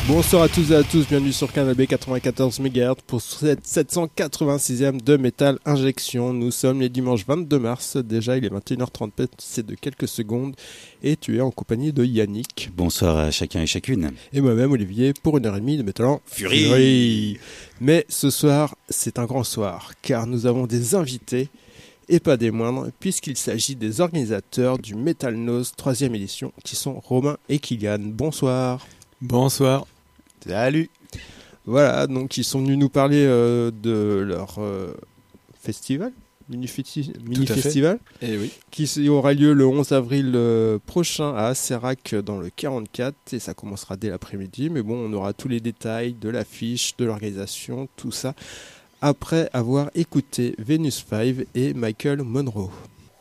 Bonsoir à tous et à tous, bienvenue sur Canal B 94 MHz pour cette 786e de Metal Injection. Nous sommes les dimanches 22 mars, déjà il est 21h30, c'est de quelques secondes et tu es en compagnie de Yannick. Bonsoir à chacun et chacune. Et moi-même Olivier pour 1h30 de Metal en Fury. Mais ce soir c'est un grand soir car nous avons des invités et pas des moindres puisqu'il s'agit des organisateurs du Metal Nose 3e édition qui sont Romain et Kylian. Bonsoir. Bonsoir. Salut. Voilà, donc ils sont venus nous parler de leur festival, mini-festival, oui. Qui aura lieu le 11 avril prochain à Asserac dans le 44 et ça commencera dès l'après-midi. Mais bon, on aura tous les détails de l'affiche, de l'organisation, tout ça, après avoir écouté Venus 5 et Michael Monroe.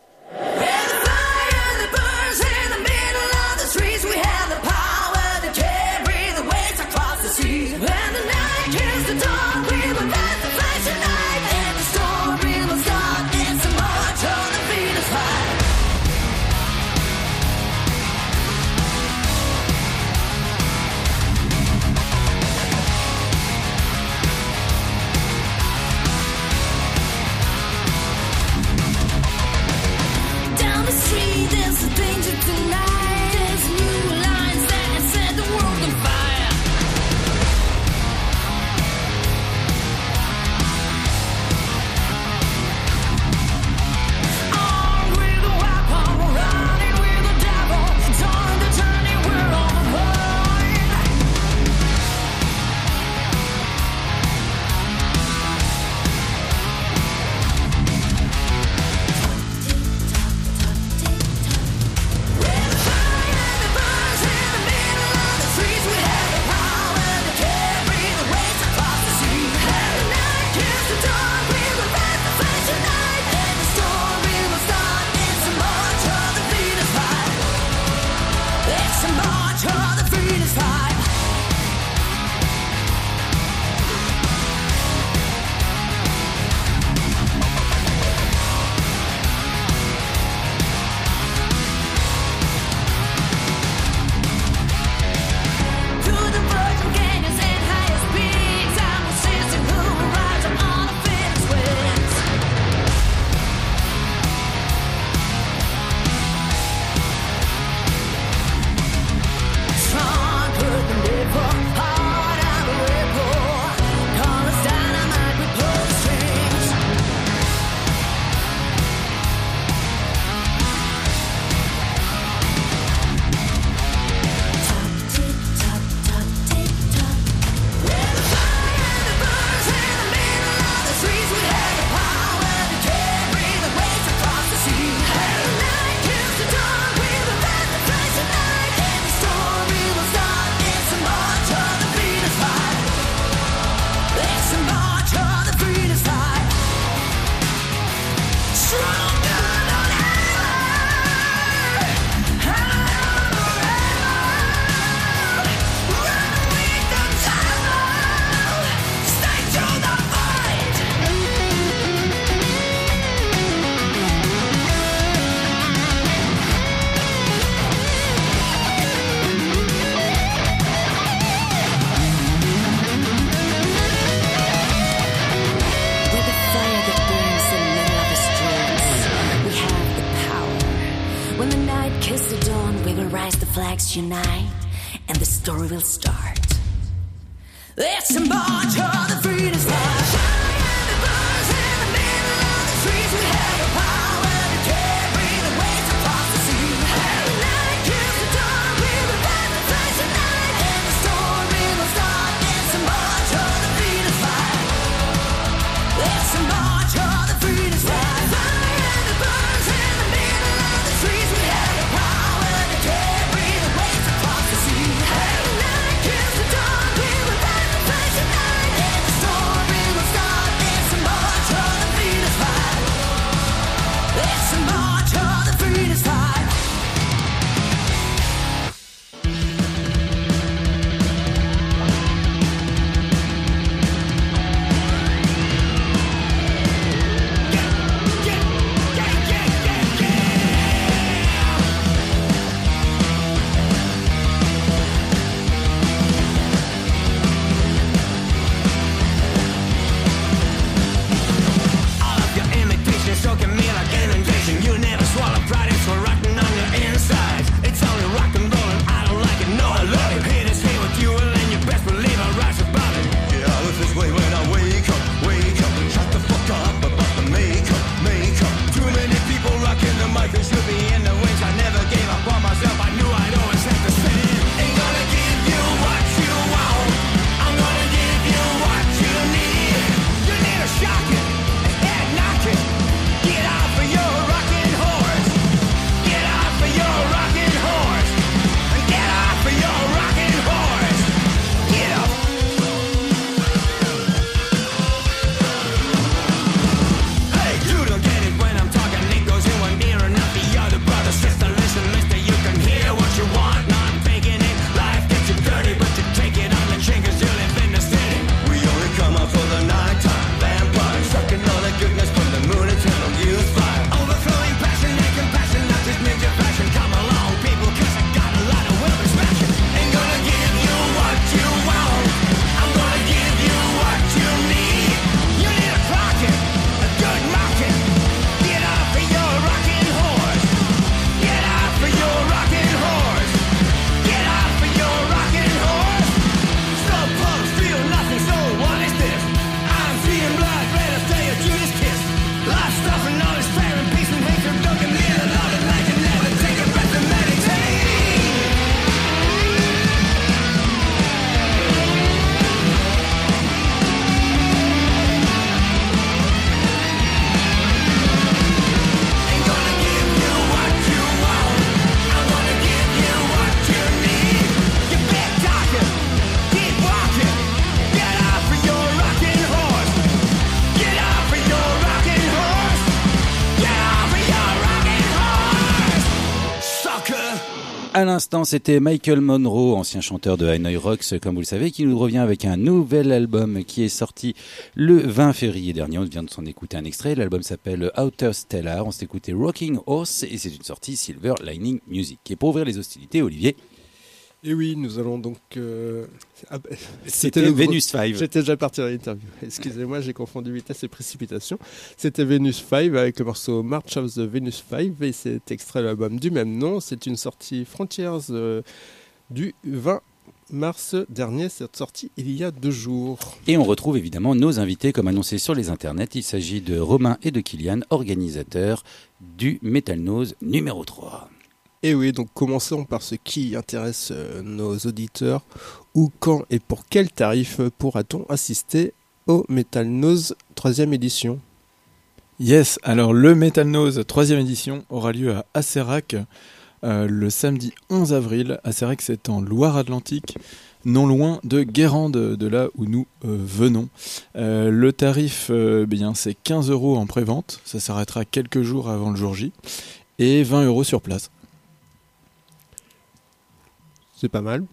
Unite and the story will start. It's a march of the freedom flag. Shining the bars in the middle of the streets. We have the power to carry the weight across the sea. And the night kills the dawn. We will rise the flash tonight, and the story will start. It's a march of the freedom flag. It's a march of the freedom flag. Shining the bars in the middle of the streets. We have the power to carry the weight across the sea. And the night kills the dawn. We will rise the flash tonight, and the story will start. It's a march of the freedom flag. It's a march of the freedom flag. À l'instant, c'était Michael Monroe, ancien chanteur de Hanoi Rocks, comme vous le savez, qui nous revient avec un nouvel album qui est sorti le 20 février dernier. On vient de s'en écouter un extrait. L'album s'appelle Outer Stellar. On s'est écouté Rocking Horse et c'est une sortie Silver Lining Music. Et pour ouvrir les hostilités, Olivier, Et oui, nous allons donc... c'était le Venus 5. J'étais déjà parti dans l'interview. Excusez-moi, j'ai confondu vitesse et précipitation. C'était Venus 5 avec le morceau March of the Venus 5 et c'est extrait de l'album du même nom. C'est une sortie Frontiers du 20 mars dernier. C'est sorti il y a 2 jours. Et on retrouve évidemment nos invités comme annoncé sur les internets. Il s'agit de Romain et de Kylian, organisateurs du Metal Nose numéro 3. Et oui, donc commençons par ce qui intéresse nos auditeurs. Où, quand et pour quel tarif pourra-t-on assister au Metal Nose 3e édition ? Yes, alors le Metal Nose 3e édition aura lieu à Asserac le samedi 11 avril. Asserac, c'est en Loire-Atlantique, non loin de Guérande, de là où nous venons. Le tarif, c'est 15 € en pré-vente, ça s'arrêtera quelques jours avant le jour J, et 20 € sur place. C'est pas mal.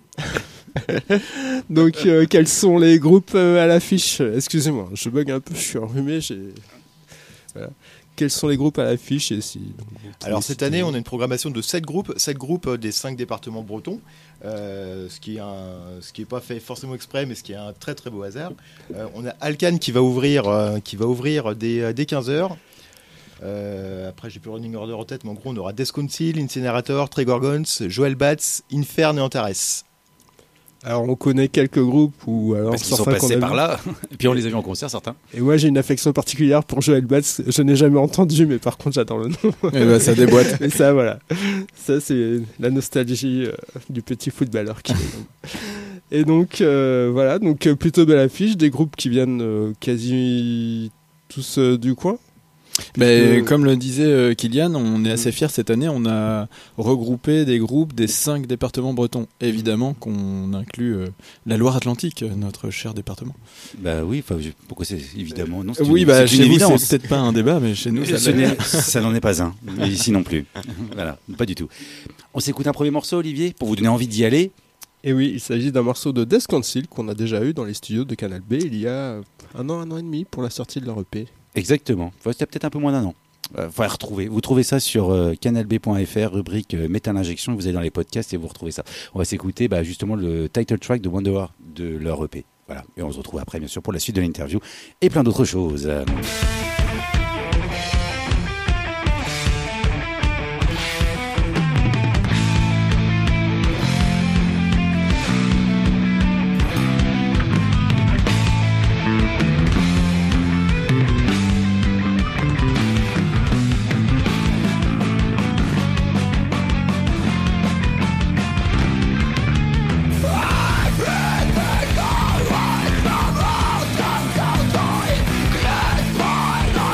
Donc, quels sont les groupes à l'affiche ? Excusez-moi, je bug un peu, je suis enrhumé. Voilà. Quels sont les groupes à l'affiche et si... Alors cette année, on a une programmation de 7 groupes des 5 départements bretons, ce qui est pas fait forcément exprès, mais ce qui est un très très beau hasard. On a Alcan qui va ouvrir dès 15h. Après, j'ai plus le running order en tête, mais en gros, on aura Death Council, Incinerator, Trigorgons, Joel Bats, Infern et Antares. Alors, on connaît quelques groupes ou alors Parce qu'ils sont passés par là, et puis on les a vus en concert, certains. Et moi, j'ai une affection particulière pour Joel Bats. Je n'ai jamais entendu, mais par contre, j'adore le nom. Et bah, ça déboîte. Et ça, voilà. Ça, c'est la nostalgie du petit footballeur qui est. Et donc, voilà. Donc, plutôt belle affiche. Des groupes qui viennent quasi tous du coin. Mais comme le disait Kylian, on est assez fiers cette année, on a regroupé des groupes des 5 départements bretons. Évidemment qu'on inclut la Loire-Atlantique, notre cher département. Bah oui, pourquoi c'est évidemment non, Oui, c'est chez une vous évidence. c'est peut-être pas un débat, mais chez nous Ça n'en est pas un, et ici non plus. Voilà, pas du tout. On s'écoute un premier morceau, Olivier, pour vous donner envie d'y aller. Et oui, il s'agit d'un morceau de Death Council qu'on a déjà eu dans les studios de Canal B il y a un an et demi pour la sortie de leur EP. Exactement. C'était peut-être un peu moins d'un an. Faut retrouver. Vous trouvez ça sur canalb.fr, rubrique Metal Injection. Vous allez dans les podcasts et vous retrouvez ça. On va s'écouter justement le title track de Wanderer de leur EP. Voilà. Et on se retrouve après, bien sûr, pour la suite de l'interview et plein d'autres choses. Everything goes on,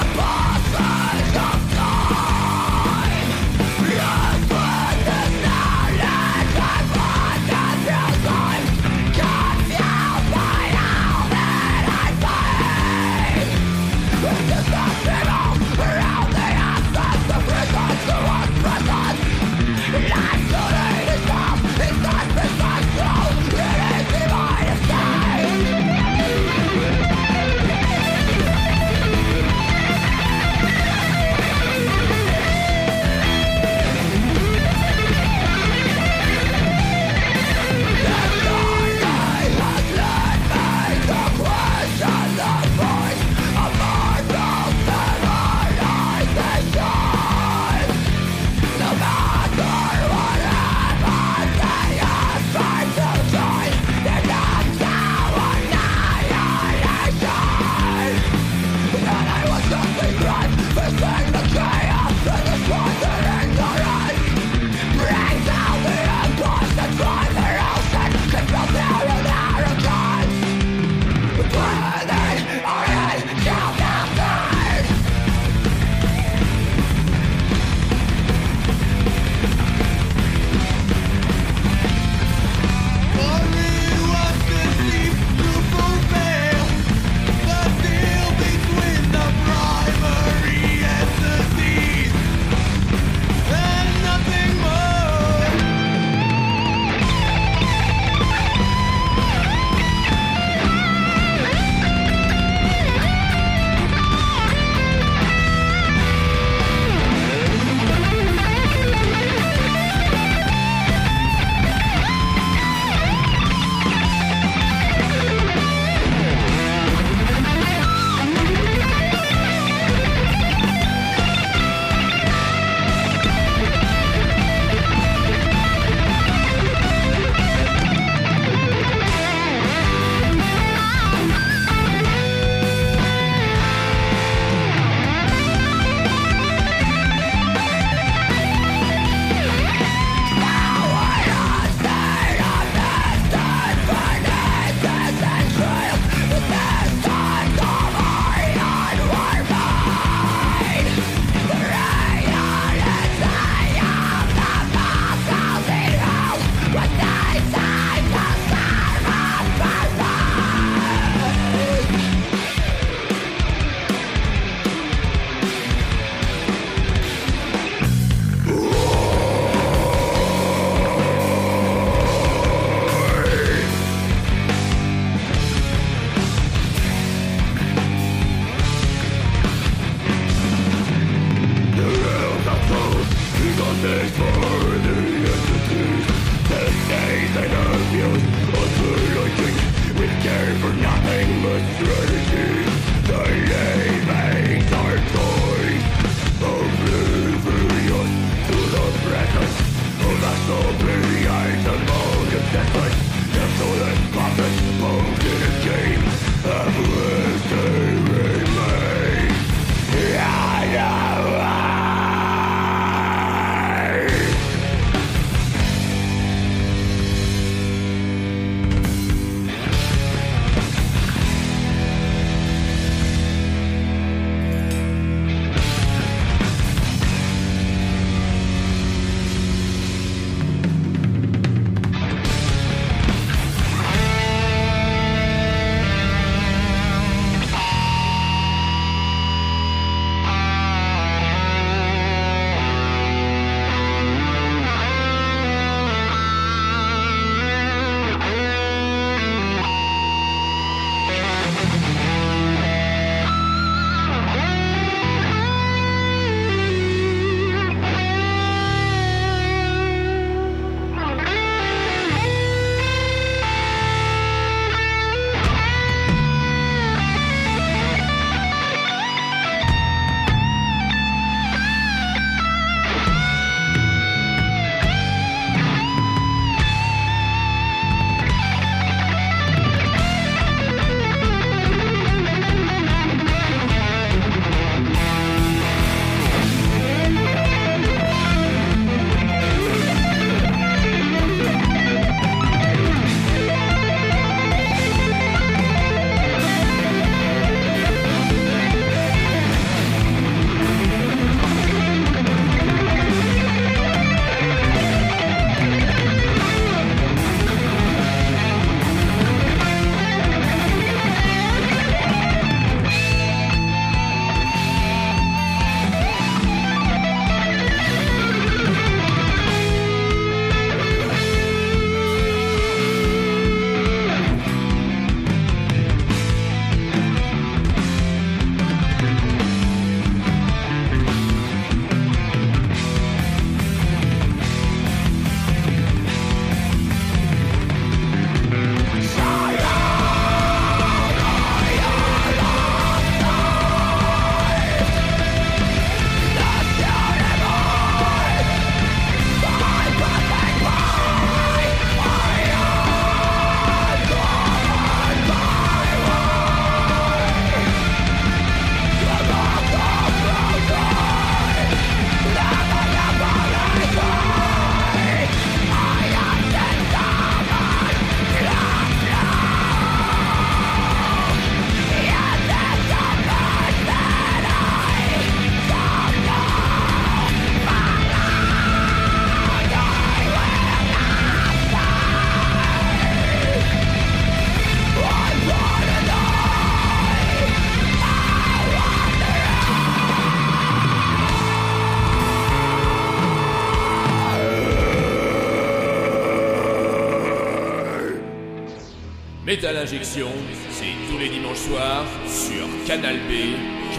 Metal Injection, c'est tous les dimanches soirs sur Canal B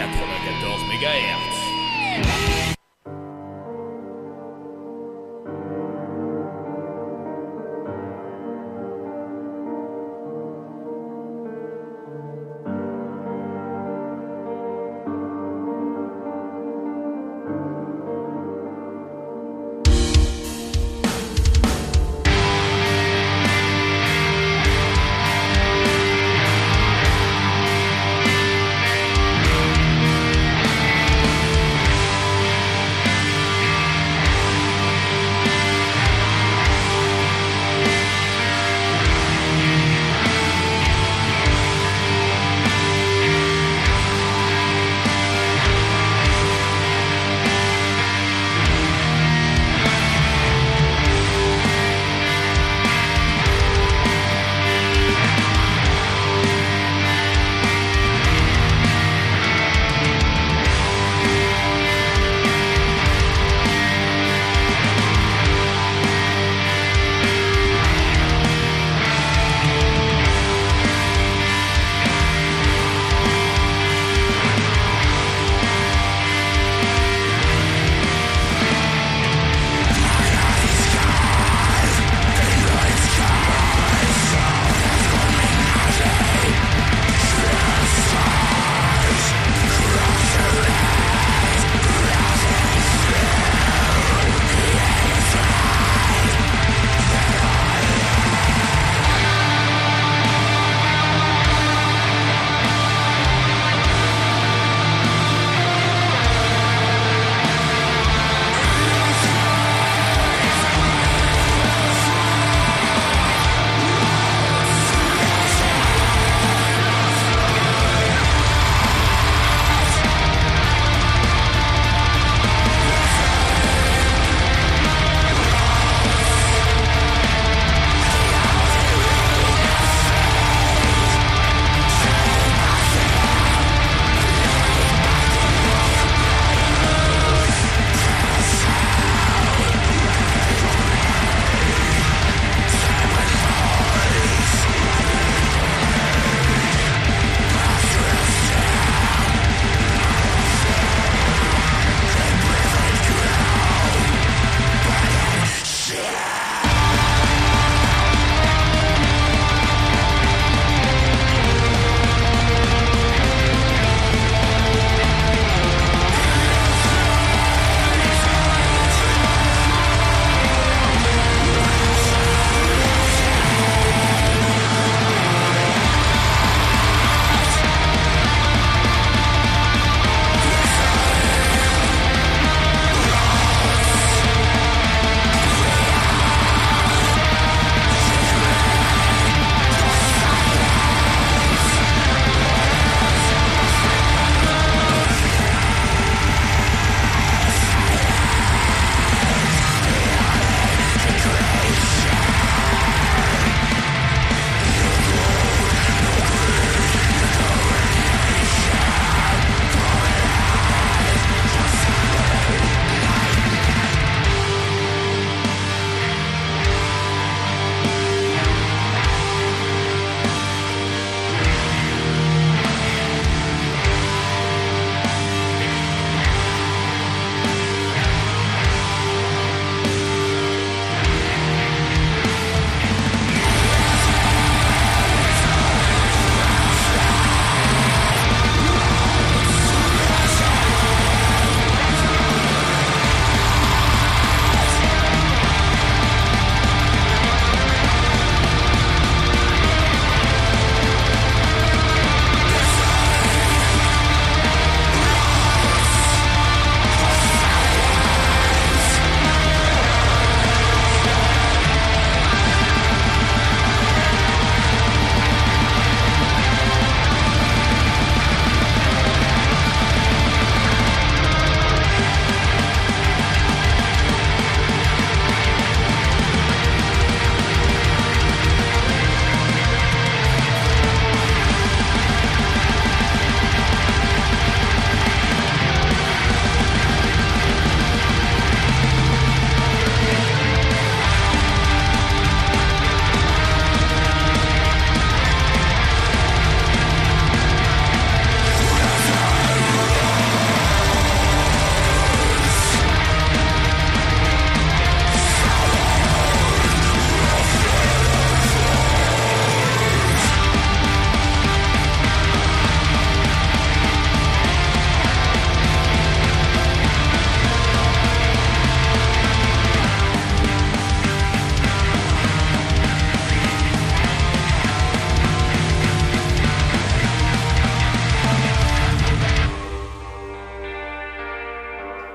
94 MHz.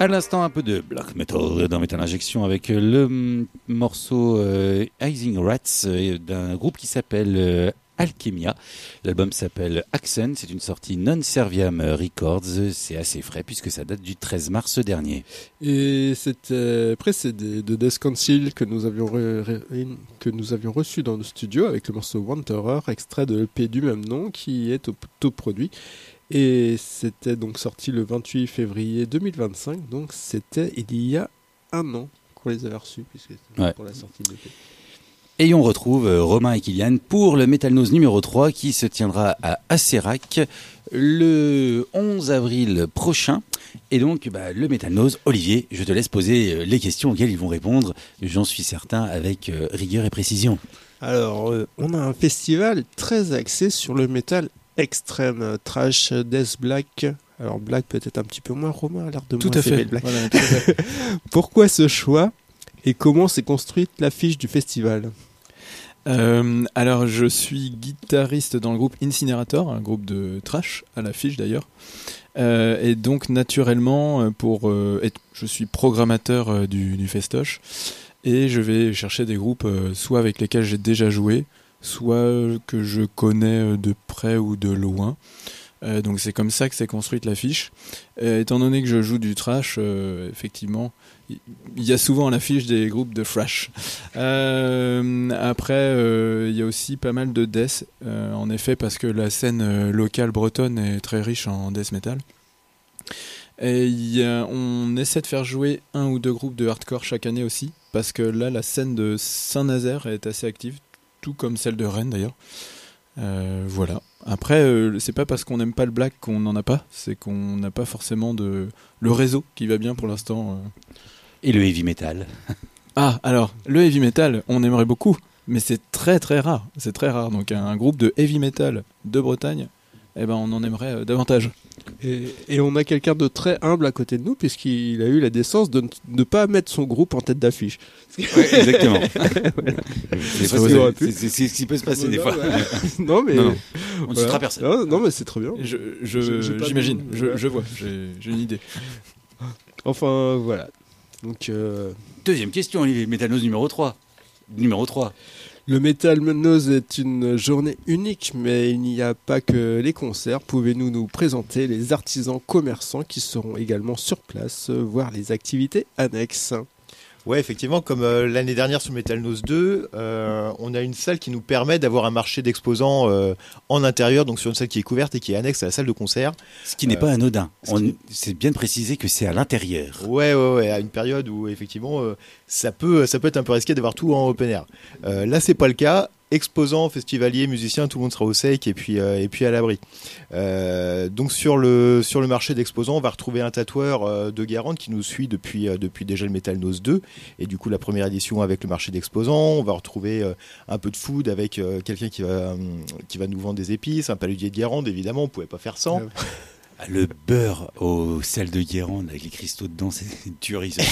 À l'instant, un peu de black metal dans Metal Injection avec le morceau Rising Rats d'un groupe qui s'appelle Alchemia. L'album s'appelle Accent, c'est une sortie Non Serviam Records, c'est assez frais puisque ça date du 13 mars dernier. Et c'était précédé de Death Council que nous avions reçu dans le studio avec le morceau Wanderer, extrait de l'EP du même nom qui est autoproduit. Et c'était donc sorti le 28 février 2025, donc c'était il y a un an qu'on les avait reçus, puisque c'était pour la sortie de l'EP. Et on retrouve Romain et Kylian pour le Metal Nose numéro 3 qui se tiendra à Acérac le 11 avril prochain. Et donc, le Metal Nose, Olivier, je te laisse poser les questions auxquelles ils vont répondre, j'en suis certain, avec rigueur et précision. Alors, on a un festival très axé sur le métal extrême, trash, death, black. Alors, black peut-être un petit peu moins, Romain a l'air de Tout moins à fait. aimer le black. Voilà, tout à fait. Pourquoi ce choix et comment s'est construite l'affiche du festival ? Alors, je suis guitariste dans le groupe Incinerator, un groupe de trash, à l'affiche d'ailleurs. Et donc, naturellement, je suis programmateur du festoche. Et je vais chercher des groupes soit avec lesquels j'ai déjà joué, soit que je connais de près ou de loin. Donc c'est comme ça que s'est construite l'affiche. Étant donné que je joue du thrash, effectivement, il y a souvent à l'affiche des groupes de thrash. Après, il y a aussi pas mal de death, en effet, parce que la scène locale bretonne est très riche en death metal. Et on essaie de faire jouer 1 ou 2 groupes de hardcore chaque année aussi, parce que là, la scène de Saint-Nazaire est assez active, tout comme celle de Rennes d'ailleurs. Voilà. Après, c'est pas parce qu'on n'aime pas le black qu'on n'en a pas, c'est qu'on n'a pas forcément le réseau qui va bien pour l'instant. Et le heavy metal. Ah, alors, le heavy metal, on aimerait beaucoup, mais c'est très très rare. C'est très rare. Donc un groupe de heavy metal de Bretagne, on en aimerait davantage. Et on a quelqu'un de très humble à côté de nous, puisqu'il a eu la décence de ne pas mettre son groupe en tête d'affiche. Ouais, exactement. Voilà. C'est ce qui peut se passer des fois. Non, mais non. On ne citera personne. Non, mais c'est très bien. J'imagine, je vois, j'ai une idée. Enfin, voilà. Donc, Deuxième question, Olivier, Metal Nose numéro 3. Le Metal Nose est une journée unique, mais il n'y a pas que les concerts. Pouvez-vous nous présenter les artisans commerçants qui seront également sur place, voir les activités annexes ? Ouais, effectivement, comme l'année dernière sur Metal Nose 2, on a une salle qui nous permet d'avoir un marché d'exposants en intérieur, donc sur une salle qui est couverte et qui est annexe à la salle de concert. Ce qui n'est pas anodin. C'est bien de préciser que c'est à l'intérieur. Ouais, à une période où effectivement ça peut être un peu risqué d'avoir tout en open air. Là, c'est pas le cas. Exposants, festivaliers, musiciens, tout le monde sera au sec et puis à l'abri. Donc sur le marché d'exposants, on va retrouver un tatoueur de Guérande qui nous suit depuis déjà le Metal Nose 2 et du coup la première édition avec le marché d'exposants. On va retrouver un peu de food avec quelqu'un qui va nous vendre des épices, un paludier de Guérande évidemment, on pouvait pas faire sans. Le beurre au sel de Guérande avec les cristaux dedans, c'est une tuerie. Ça.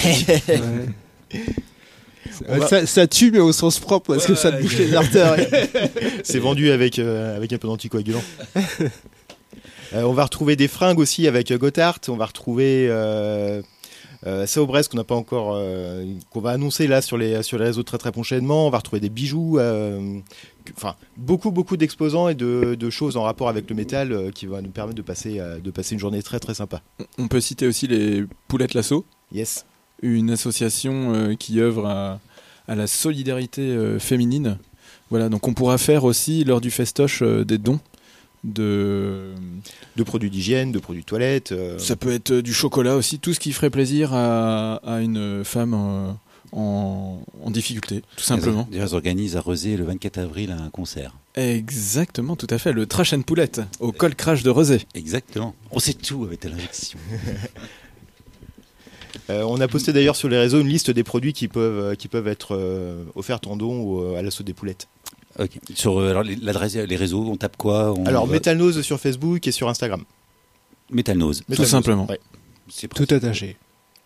Ça tue, mais au sens propre, parce que ça te bouche les artères. C'est vendu avec un peu d'anticoagulant. On va retrouver des fringues aussi avec Gotthard. On va retrouver Saobrest qu'on n'a pas encore, qu'on va annoncer là sur les réseaux très très prochainement. On va retrouver des bijoux, beaucoup d'exposants et de choses en rapport avec le métal qui va nous permettre de passer une journée très très sympa. On peut citer aussi les Poulettes Lasso. Yes. Une association qui œuvre à la solidarité féminine. Voilà, donc on pourra faire aussi lors du festoche des dons de produits d'hygiène, de produits de toilette. Ça peut être du chocolat aussi, tout ce qui ferait plaisir à une femme en difficulté, tout simplement. D'ailleurs, ils organisent à Rezé le 24 avril un concert. Exactement, tout à fait, le Trash and Poulette au Col Crash de Rezé. Exactement, on sait tout avec l'injection. On a posté d'ailleurs sur les réseaux une liste des produits qui peuvent être offerts en don ou à l'assaut des poulettes. Ok. Sur l'adresse, les réseaux, on tape quoi Alors Metal Nose sur Facebook et sur Instagram. Metal Nose. Tout simplement. Ouais. C'est tout attaché.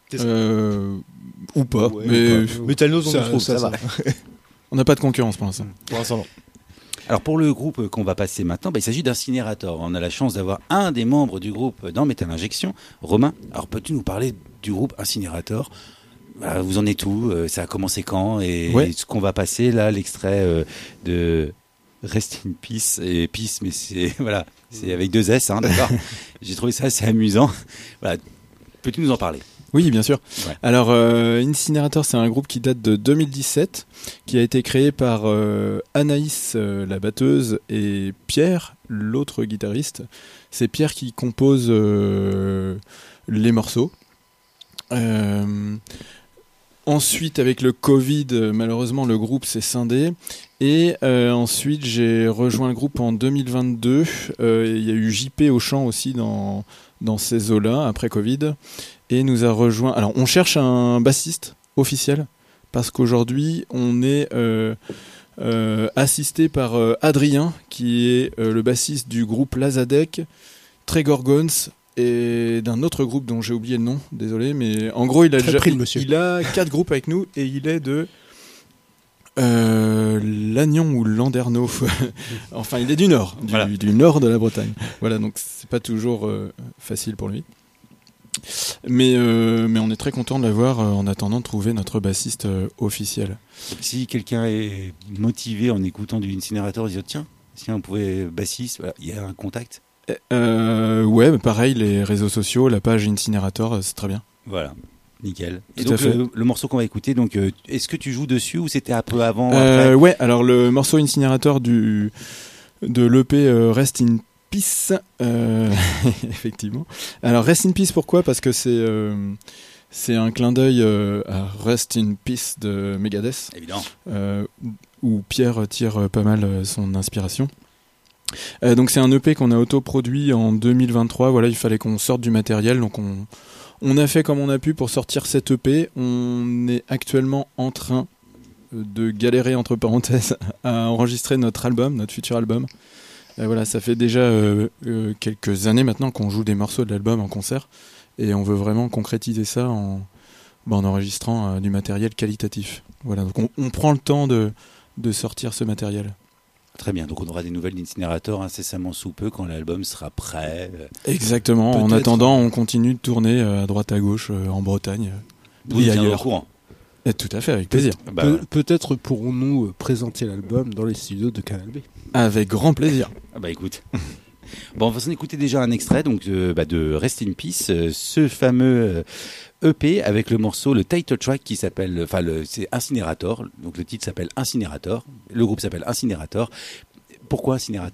Ou pas. Ouais, mais Metal Nose, on le trouve, ça va. On n'a pas de concurrence pour l'instant. Pour l'instant, non. Alors pour le groupe qu'on va passer maintenant, il s'agit d'Incinérator. On a la chance d'avoir un des membres du groupe dans Metal Injection, Romain. Alors peux-tu nous parler du groupe Incinérator ? Voilà, vous en êtes où ? Ça a commencé quand ? Et ce qu'on va passer là, l'extrait de Rest in Peace, et Peace, mais c'est avec 2 S, hein, d'accord. J'ai trouvé ça assez amusant. Voilà. Peux-tu nous en parler ? Oui, bien sûr. Ouais. Alors, Incinérator, c'est un groupe qui date de 2017, qui a été créé par Anaïs, la batteuse, et Pierre, l'autre guitariste. C'est Pierre qui compose les morceaux. Ensuite, avec le Covid, malheureusement, le groupe s'est scindé. Et ensuite, j'ai rejoint le groupe en 2022. Il y a eu JP au chant aussi dans ces eaux-là, après Covid. Et nous a rejoint... Alors, on cherche un bassiste officiel, parce qu'aujourd'hui, on est assisté par Adrien, qui est le bassiste du groupe Lazadek, Trégorgons, et d'un autre groupe dont j'ai oublié le nom, désolé, mais en gros, il a il a 4 groupes avec nous, et il est de Lannion ou Landerneau. Enfin, il est du nord, du nord de la Bretagne. Voilà, donc c'est pas toujours facile pour lui. Mais on est très content de l'avoir en attendant de trouver notre bassiste officiel. Si quelqu'un est motivé en écoutant du Incinérator, il dit tiens, si on pouvait bassiste, il y a un contact. Ouais, pareil, les réseaux sociaux, la page Incinérator, c'est très bien. Voilà, nickel. Et Tout donc à fait. le morceau qu'on va écouter, donc est-ce que tu joues dessus ou c'était un peu avant Ouais, alors le morceau Incinérator de l'EP Rest in Peace, effectivement. Alors Rest in Peace, pourquoi ? Parce que c'est un clin d'œil à Rest in Peace de Megadeth, Évidemment. où Pierre tire pas mal son inspiration. Donc c'est un EP qu'on a autoproduit en 2023. Voilà, il fallait qu'on sorte du matériel, donc on a fait comme on a pu pour sortir cet EP. On est actuellement en train de galérer, entre parenthèses, à enregistrer notre futur album. Voilà, ça fait déjà quelques années maintenant qu'on joue des morceaux de l'album en concert, et on veut vraiment concrétiser ça en enregistrant du matériel qualitatif. Voilà, donc on prend le temps de sortir ce matériel. Très bien, donc on aura des nouvelles d'Incinérator incessamment sous peu quand l'album sera prêt. Exactement, en Peut-être. attendant, on continue de tourner à droite à gauche en Bretagne. Vous et êtes au ailleurs. courant. Et tout à fait, avec plaisir. Voilà. Peut-être pourrons-nous présenter l'album dans les studios de Canal B. Avec grand plaisir. Écoute. Bon, on va s'en écouter déjà un extrait donc de Rest in Peace, ce fameux EP avec le morceau, le title track qui s'appelle, c'est Incinérator. Donc le titre s'appelle Incinérator. Le groupe s'appelle Incinérator. Pourquoi Incinérator ?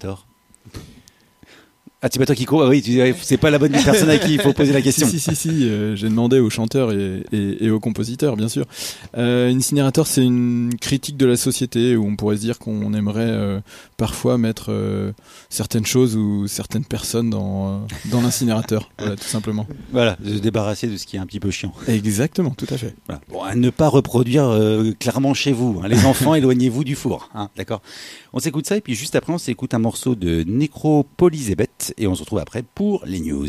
Ah, c'est pas toi qui cours ? Oui, c'est pas la bonne personne à qui il faut poser la question. Si, j'ai demandé aux chanteurs et aux compositeurs, bien sûr. Incinérator, c'est une critique de la société où on pourrait se dire qu'on aimerait parfois mettre certaines choses ou certaines personnes dans l'incinérateur, voilà, tout simplement. Voilà, se débarrasser de ce qui est un petit peu chiant. Exactement, tout à fait. Voilà. Bon, à ne pas reproduire clairement chez vous. Hein. Les enfants, éloignez-vous du four. Hein, d'accord ? On s'écoute ça et puis juste après, on s'écoute un morceau de Necropolisébeth et on se retrouve après pour les news.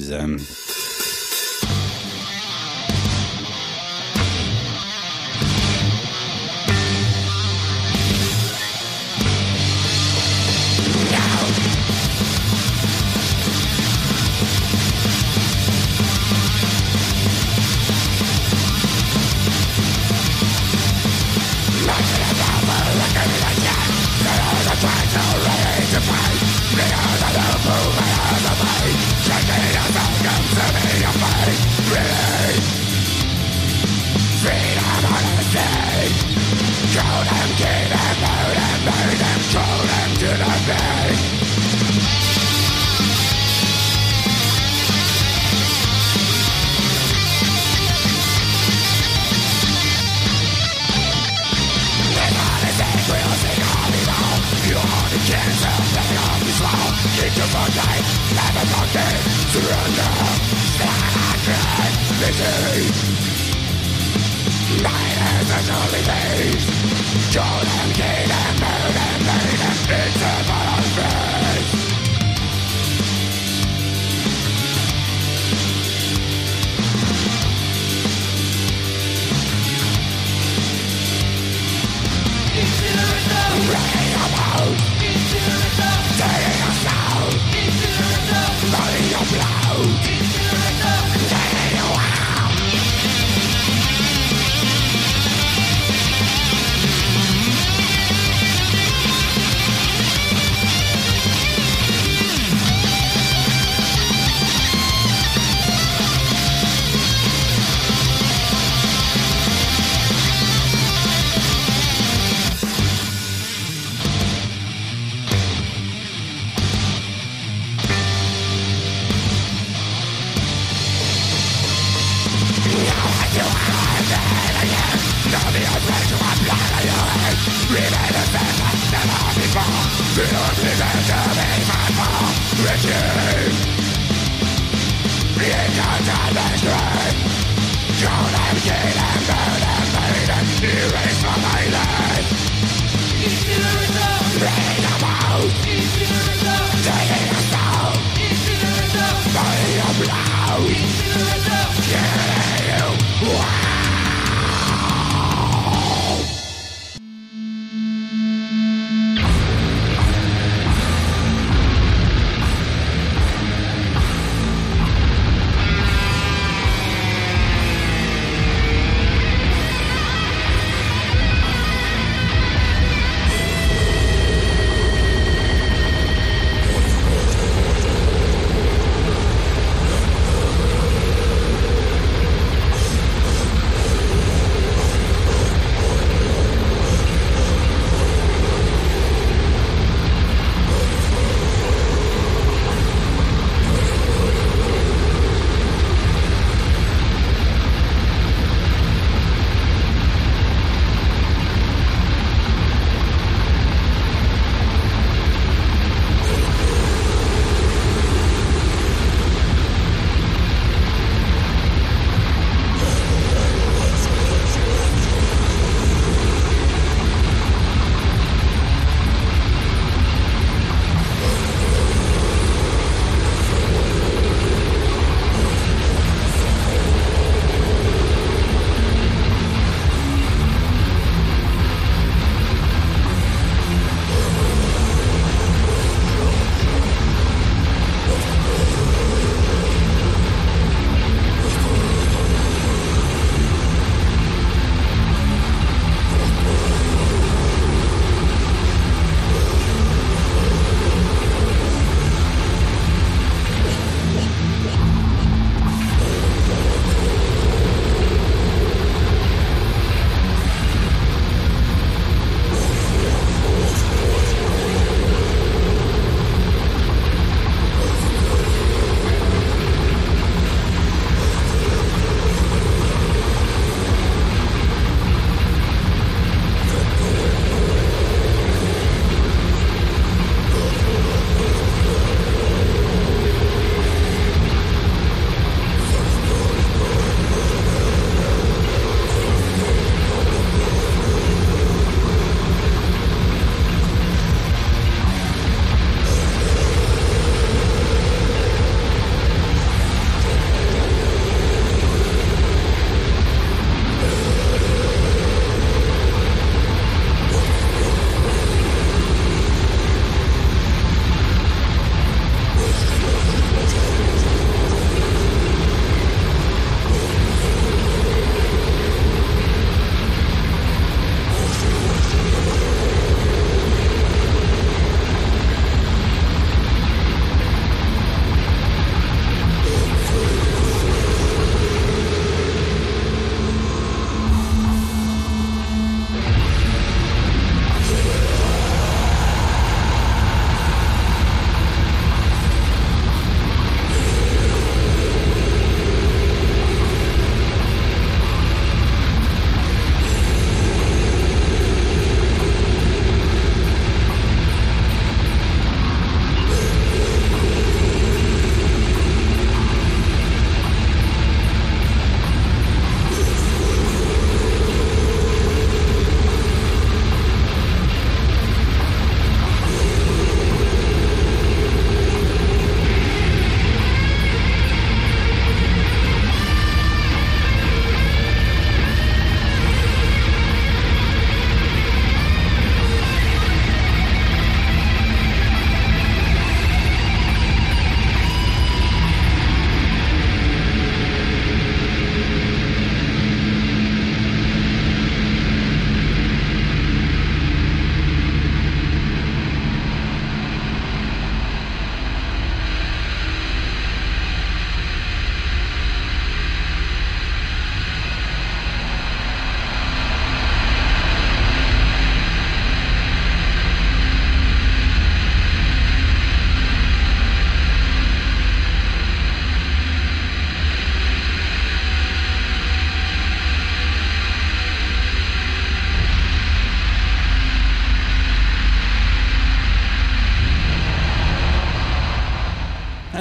Into the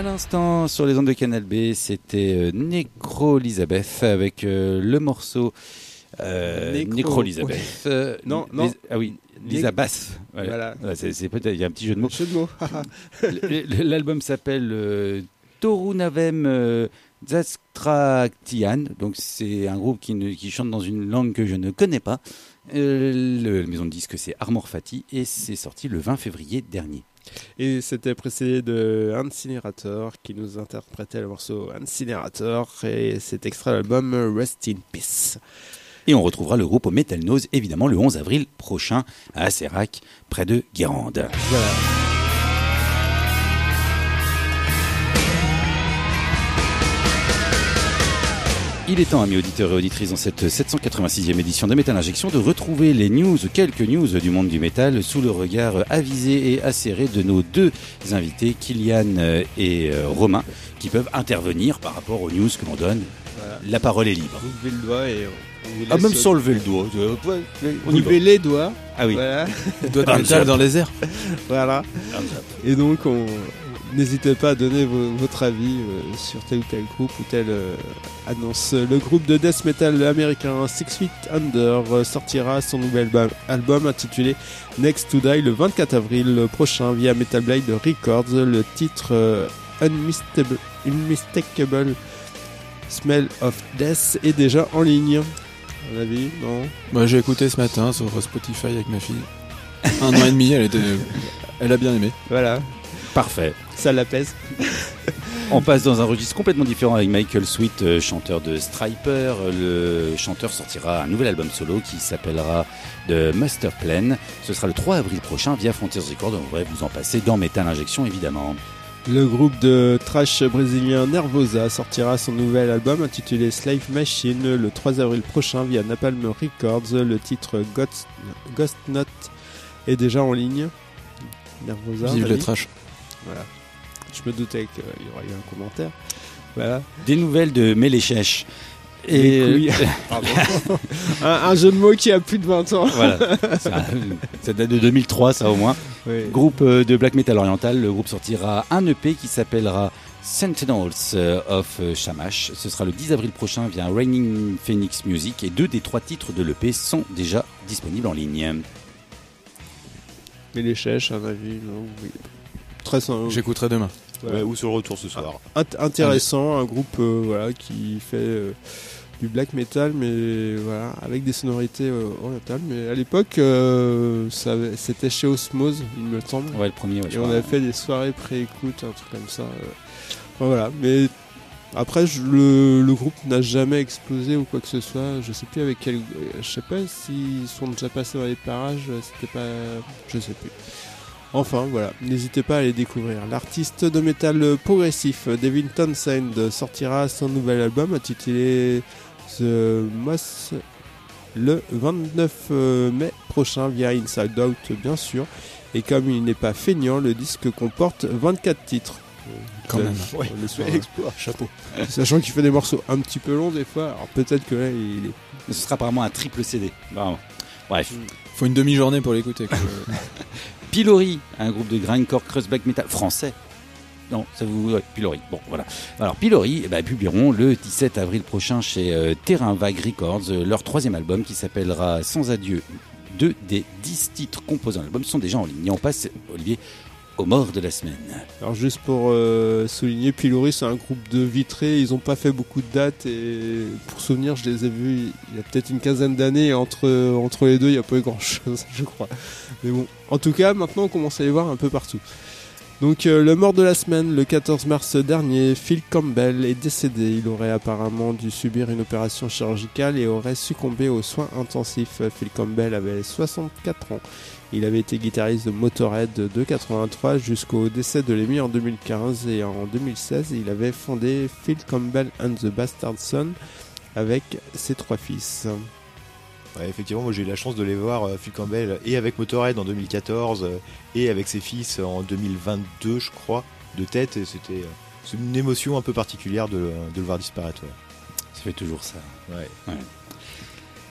l'instant, sur les ondes de Canal B, c'était Necro-Elizabeth avec le morceau Necro-Elizabeth. Non. Ah oui, Lisa Bass. Voilà. C'est peut-être, il y a un petit jeu de mots. Jeu de mots. L'album s'appelle Torunavem Zastraktyan. Donc c'est un groupe qui chante dans une langue que je ne connais pas. La maison de disque c'est Armor Fati et c'est sorti le 20 février dernier. Et c'était précédé de Incinerator qui nous interprétait le morceau Incinerator et c'est extrait de l'album Rest in Peace. Et on retrouvera le groupe au Metal Nose évidemment le 11 avril prochain à Asserac près de Guérande. Voilà. Il est temps, amis auditeurs et auditrices, dans cette 786e édition de Metal Injection, de retrouver les news, quelques news du monde du métal, sous le regard avisé et acéré de nos deux invités, Kylian et Romain, qui peuvent intervenir par rapport aux news que l'on donne. Voilà. La parole est libre. Vous levez le doigt et on vous laisse... même sans lever le doigt. Vous levez les doigts. Ah oui. Voilà. Les doigts de métal dans les airs. Voilà. Et donc, n'hésitez pas à donner votre avis sur tel ou tel groupe ou telle annonce. Le groupe de death metal américain 6 Feet Under sortira son nouvel album intitulé Next to Die le 24 avril prochain via Metal Blade Records. Le titre Unmistakable Smell of Death est déjà en ligne. À mon avis, non? Moi, j'ai écouté ce matin sur Spotify avec ma fille. 1 an et demi, elle a bien aimé. Voilà. Parfait. Ça l'apaise. On passe dans un registre complètement différent avec Michael Sweet, chanteur de Striper. Le chanteur sortira un nouvel album solo qui s'appellera The Master Plan. Ce sera le 3 avril prochain via Frontiers Records. On devrait vous en passer dans Metal Injection évidemment. Le groupe de thrash brésilien Nervosa sortira son nouvel album intitulé Slave Machine le 3 avril prochain via Napalm Records. Le titre Ghost Note est déjà en ligne. Nervosa. Vive le trash. Voilà. Je me doutais qu'il y aurait eu un commentaire. Voilà. Des nouvelles de Méléchèche. Et un jeu de mots qui a plus de 20 ans. Voilà. Ça date de 2003, ça au moins. Oui. Groupe de black metal oriental. Le groupe sortira un EP qui s'appellera Sentinels of Shamash. Ce sera le 10 avril prochain via Raining Phoenix Music. Et 2 des 3 titres de l'EP sont déjà disponibles en ligne. Mais les chèches, à ma vie, non. Oui. Très simple. J'écouterai demain. Ouais, ou sur le retour ce soir. Intéressant, un groupe voilà, qui fait du black metal, mais voilà, avec des sonorités orientales. Mais à l'époque, c'était chez Osmose, il me semble. Ouais, le premier. Ouais, et on avait fait des soirées pré-écoute, un truc comme ça. Enfin, voilà, mais après, le groupe n'a jamais explosé ou quoi que ce soit. Je sais plus avec quel. Je sais pas s'ils sont déjà passés dans les parages. C'était pas. Je sais plus. Enfin, voilà, n'hésitez pas à les découvrir. L'artiste de métal progressif Devin Townsend sortira son nouvel album intitulé The Moss le 29 mai prochain via Inside Out, bien sûr. Et comme il n'est pas feignant, le disque comporte 24 titres. Quand même. Ouais, exploit, chapeau. Sachant qu'il fait des morceaux un petit peu longs des fois, alors peut-être que là, il est... Ce sera apparemment un triple CD. Vraiment. Bref. Faut une demi-journée pour l'écouter. Pilori, un groupe de grindcore crust black metal français. Non, ça vous... Ouais, Pilori. Bon, voilà. Alors, Pilori publieront le 17 avril prochain chez Terrain Vague Records leur 3e album qui s'appellera Sans Adieu. 2 des 10 titres composant l'album sont déjà en ligne. Et on passe, Olivier, aux morts de la semaine. Alors juste pour souligner, Pilori c'est un groupe de vitrés, ils n'ont pas fait beaucoup de dates et pour souvenir je les ai vus il y a peut-être une quinzaine d'années et entre les deux il n'y a pas eu grand chose je crois. Mais bon, en tout cas maintenant on commence à les voir un peu partout. Donc le mort de la semaine, le 14 mars dernier, Phil Campbell est décédé. Il aurait apparemment dû subir une opération chirurgicale et aurait succombé aux soins intensifs. Phil Campbell avait 64 ans. Il avait été guitariste de Motorhead de 83 jusqu'au décès de Lemmy en 2015 et en 2016 il avait fondé Phil Campbell and the Bastard Son avec ses 3 fils. Ouais, effectivement, moi j'ai eu la chance de les voir, Phil Campbell, et avec Motorhead en 2014 et avec ses fils en 2022, je crois, de tête. Et c'était une émotion un peu particulière de le voir disparaître. Ouais. Ça fait toujours ça. Ouais.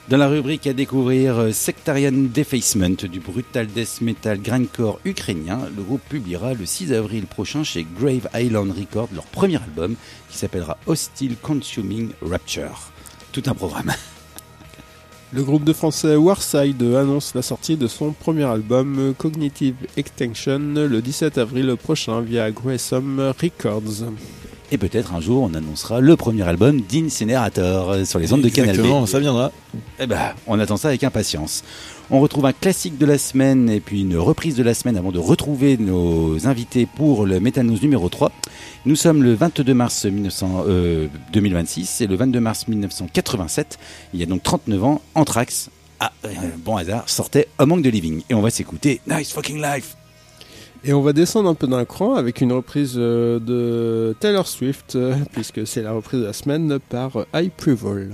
Dans la rubrique à découvrir, Sectarian Defacement, du brutal death metal grindcore ukrainien. Le groupe publiera le 6 avril prochain chez Grave Island Records leur premier album qui s'appellera Hostile Consuming Rapture. Tout un programme. Le groupe de français Warside annonce la sortie de son premier album Cognitive Extinction le 17 avril prochain via Grayson Records. Et peut-être un jour on annoncera le premier album d'Incinerator sur les ondes de Canal B. Exactement, ça viendra. Eh ben, on attend ça avec impatience. On retrouve un classique de la semaine et puis une reprise de la semaine avant de retrouver nos invités pour le Metal News numéro 3. Nous sommes le 22 mars 2026 et le 22 mars 1987. Il y a donc 39 ans, Anthrax, bon hasard, sortait Among the Living. Et on va s'écouter Nice Fucking Life. Et on va descendre un peu d'un cran avec une reprise de Taylor Swift, puisque c'est la reprise de la semaine par I Prevail.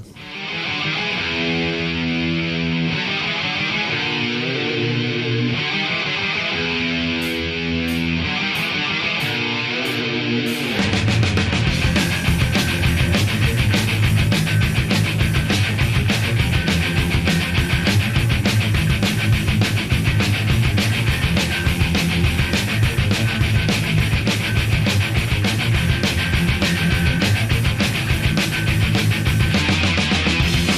I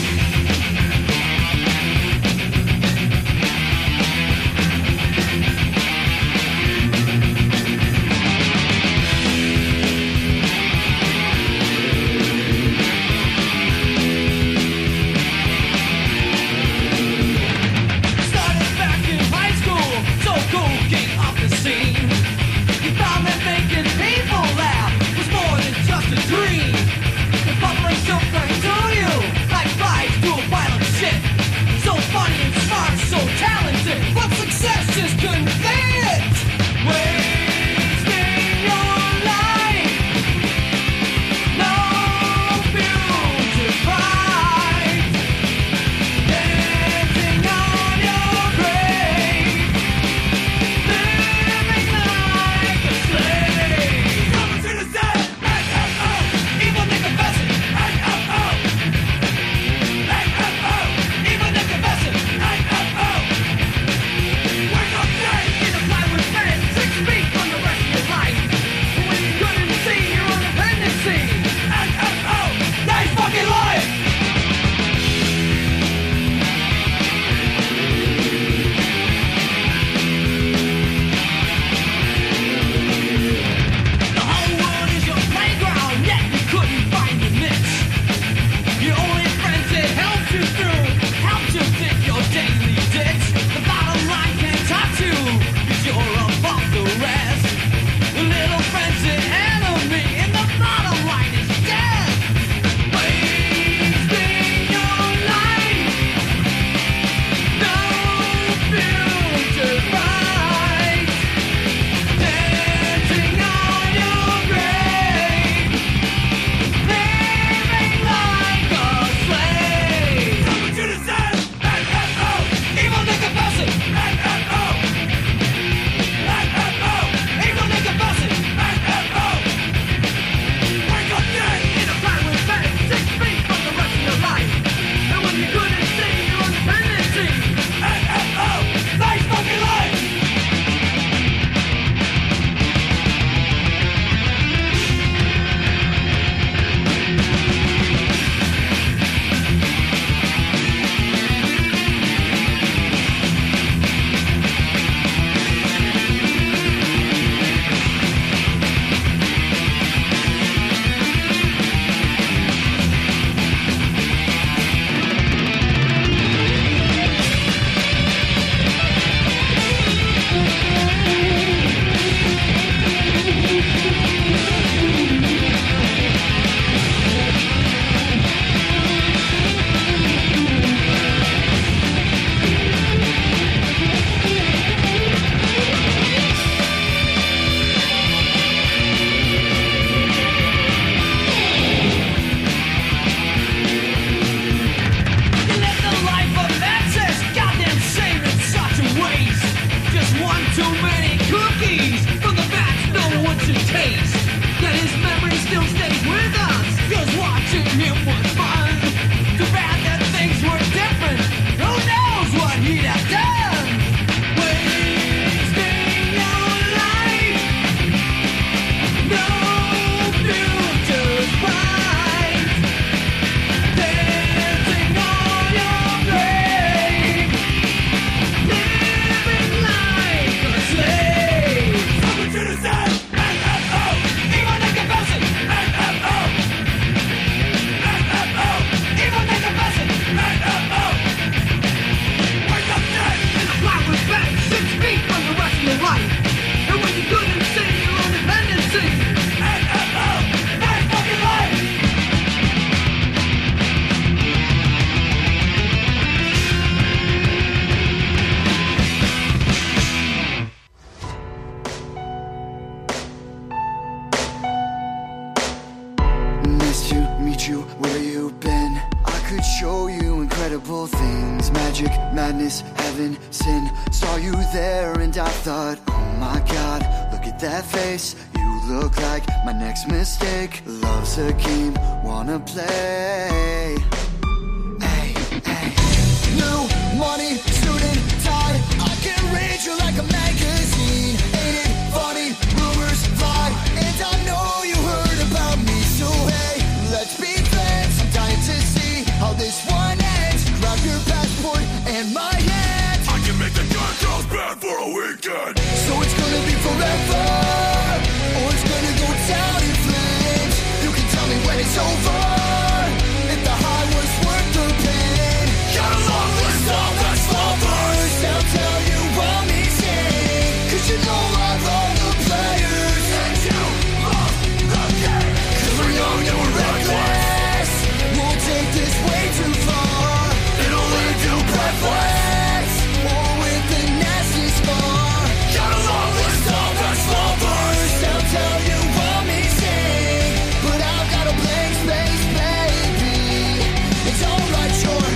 magic, madness, heaven, sin. Saw you there and I thought, oh my God, look at that face. You look like my next mistake. Love's a game, wanna play. Hey, hey. New money, suit and tie. I can read you like a magazine. Ain't it funny? Rumors fly, and I know you heard about me. So hey, let's be friends. I'm dying to see how this one ends. Grab your passport and my hand. I can make the good girls bad for a weekend. So it's gonna be forever, or it's gonna go down in flames. You can tell me when it's over, if the high was worth the pain. Got a long list of best lovers. I'll tell you I'm easy, 'cause you know I love the players. And you love the game. 'Cause we're young and we're reckless. We'll take this way too far. It'll leave you breathless. Or with the nasty scar. Got a long list of best lovers. I'll tell you I'm easy, but I've got a blank space, baby. It's alright, sure.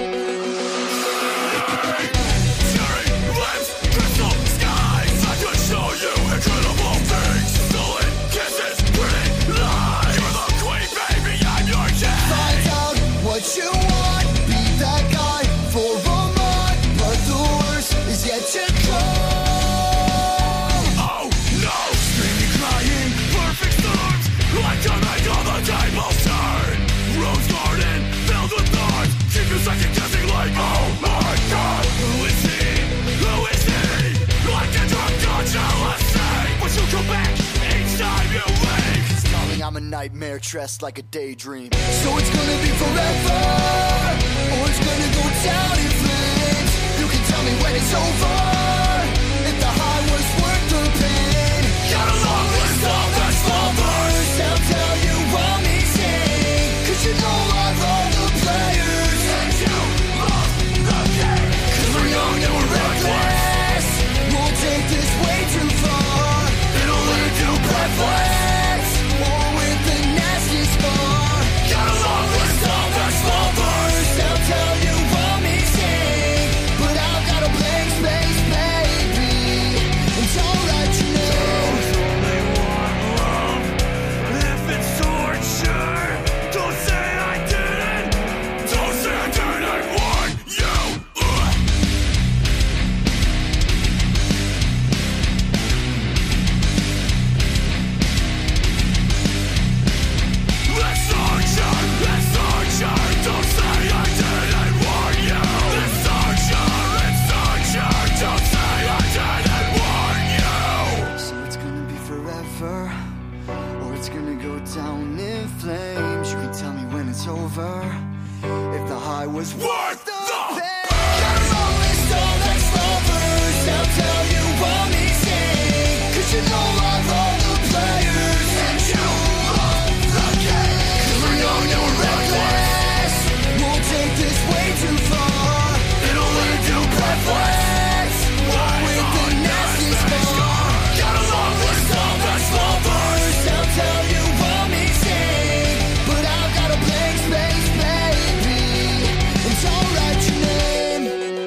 Cherry lips, crystal skies. I could show you incredible things. Stolen kisses, pretty lies. You're the queen, baby, I'm your king. Find out what you want. Be that guy for a month, but the worst is yet to come. Oh no, screaming, crying, perfect storms. Like to make all the tables turn. Rose garden filled with thorns. Keep you second guessing like, oh my God, who is he? Who is he? Like a drunk on jealousy. But you come back each time you leave. 'Cause darling, I'm a nightmare dressed like a daydream. So it's gonna be forever, or it's gonna go down in flames. You can tell me when it's over, if the high was worth the pain. Got a long list of best lovers. I'll tell you I'm easy, 'cause you know I love the players. And you love the game. 'Cause we're young and we're reckless. We'll take this way too far. It'll leave you breathless. Or with the nasty scar. Got a long list of best lovers. I'll tell you I'm easy, but I've got a blank space, baby. It's alright, you know. Only one love. If it's torture, don't say I didn't. Don't say I didn't want you. Let's torture. Don't say I didn't want you. Let's torture. Don't say I didn't want you. So it's gonna be forever, or it's gonna go down in flames. You can tell me when it's over, if the high was worth the pain. Got a long list of ex-lovers. I'll tell you I'm easy, 'cause you know I love the players. And you love the game. 'Cause we're young and we're reckless. We'll take this way too far. It'll leave you breathless. With the nasty scar. Got a long list of best lovers. I'll tell you I'm easy, but I've got a blank space, baby. It's alright, your name.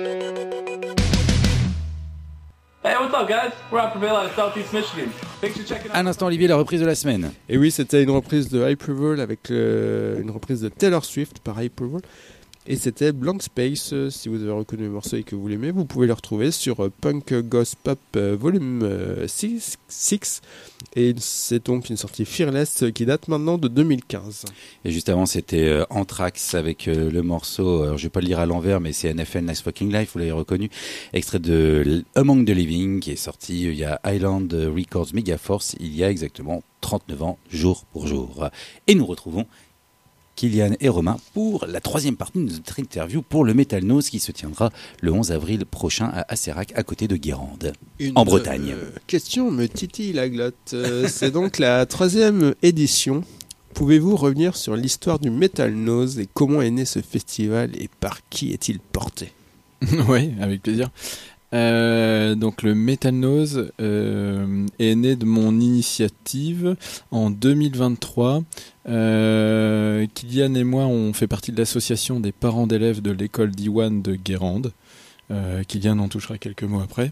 Hey, what's up, guys? We're out out of Southeast Michigan. Thanks for checking out. À l'instant, Olivier, la reprise de la semaine. Et oui, c'était une reprise de Hypervol avec une reprise de Taylor Swift par Hypervol. Et c'était Blank Space. Si vous avez reconnu le morceau et que vous l'aimez, vous pouvez le retrouver sur Punk Ghost Pop Volume 6. Et c'est donc une sortie Fearless qui date maintenant de 2015. Et juste avant, c'était Anthrax avec le morceau, alors je vais pas le lire à l'envers, mais c'est NFL Nice Fucking Life, vous l'avez reconnu, extrait de Among the Living, qui est sorti il y a Island Records Megaforce, il y a exactement 39 ans, jour pour jour. Et nous retrouvons Kylian et Romain pour la troisième partie de notre interview pour le Metal Nose qui se tiendra le 11 avril prochain à Asserac, à côté de Guérande, en Bretagne. Question me titille la glotte. C'est donc la 3e édition. Pouvez-vous revenir sur l'histoire du Metal Nose et comment est né ce festival et par qui est-il porté ? Oui, avec plaisir. Donc le Metal Nose est né de mon initiative en 2023. Kylian et moi, on fait partie de l'association des parents d'élèves de l'école Diwan de Guérande. Kylian en touchera quelques mots après.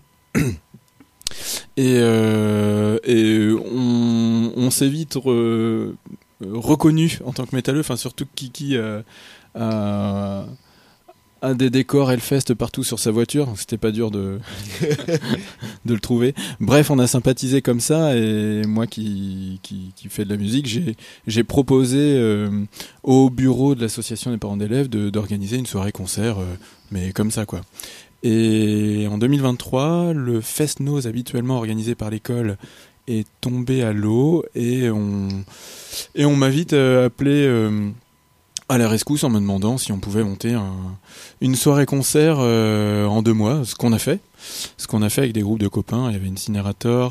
Et on s'est vite reconnu en tant que métalleux, enfin surtout Kiki a des décors Hellfest partout sur sa voiture, donc c'était pas dur de le trouver. Bref, on a sympathisé comme ça, et moi qui fais de la musique, j'ai proposé au bureau de l'association des parents d'élèves d'organiser une soirée concert, mais comme ça quoi. Et en 2023, le Fest Nose habituellement organisé par l'école est tombé à l'eau, et on m'a vite appelé à la rescousse en me demandant si on pouvait monter une soirée-concert en 2 mois, ce qu'on a fait avec des groupes de copains. Il y avait Incinerator,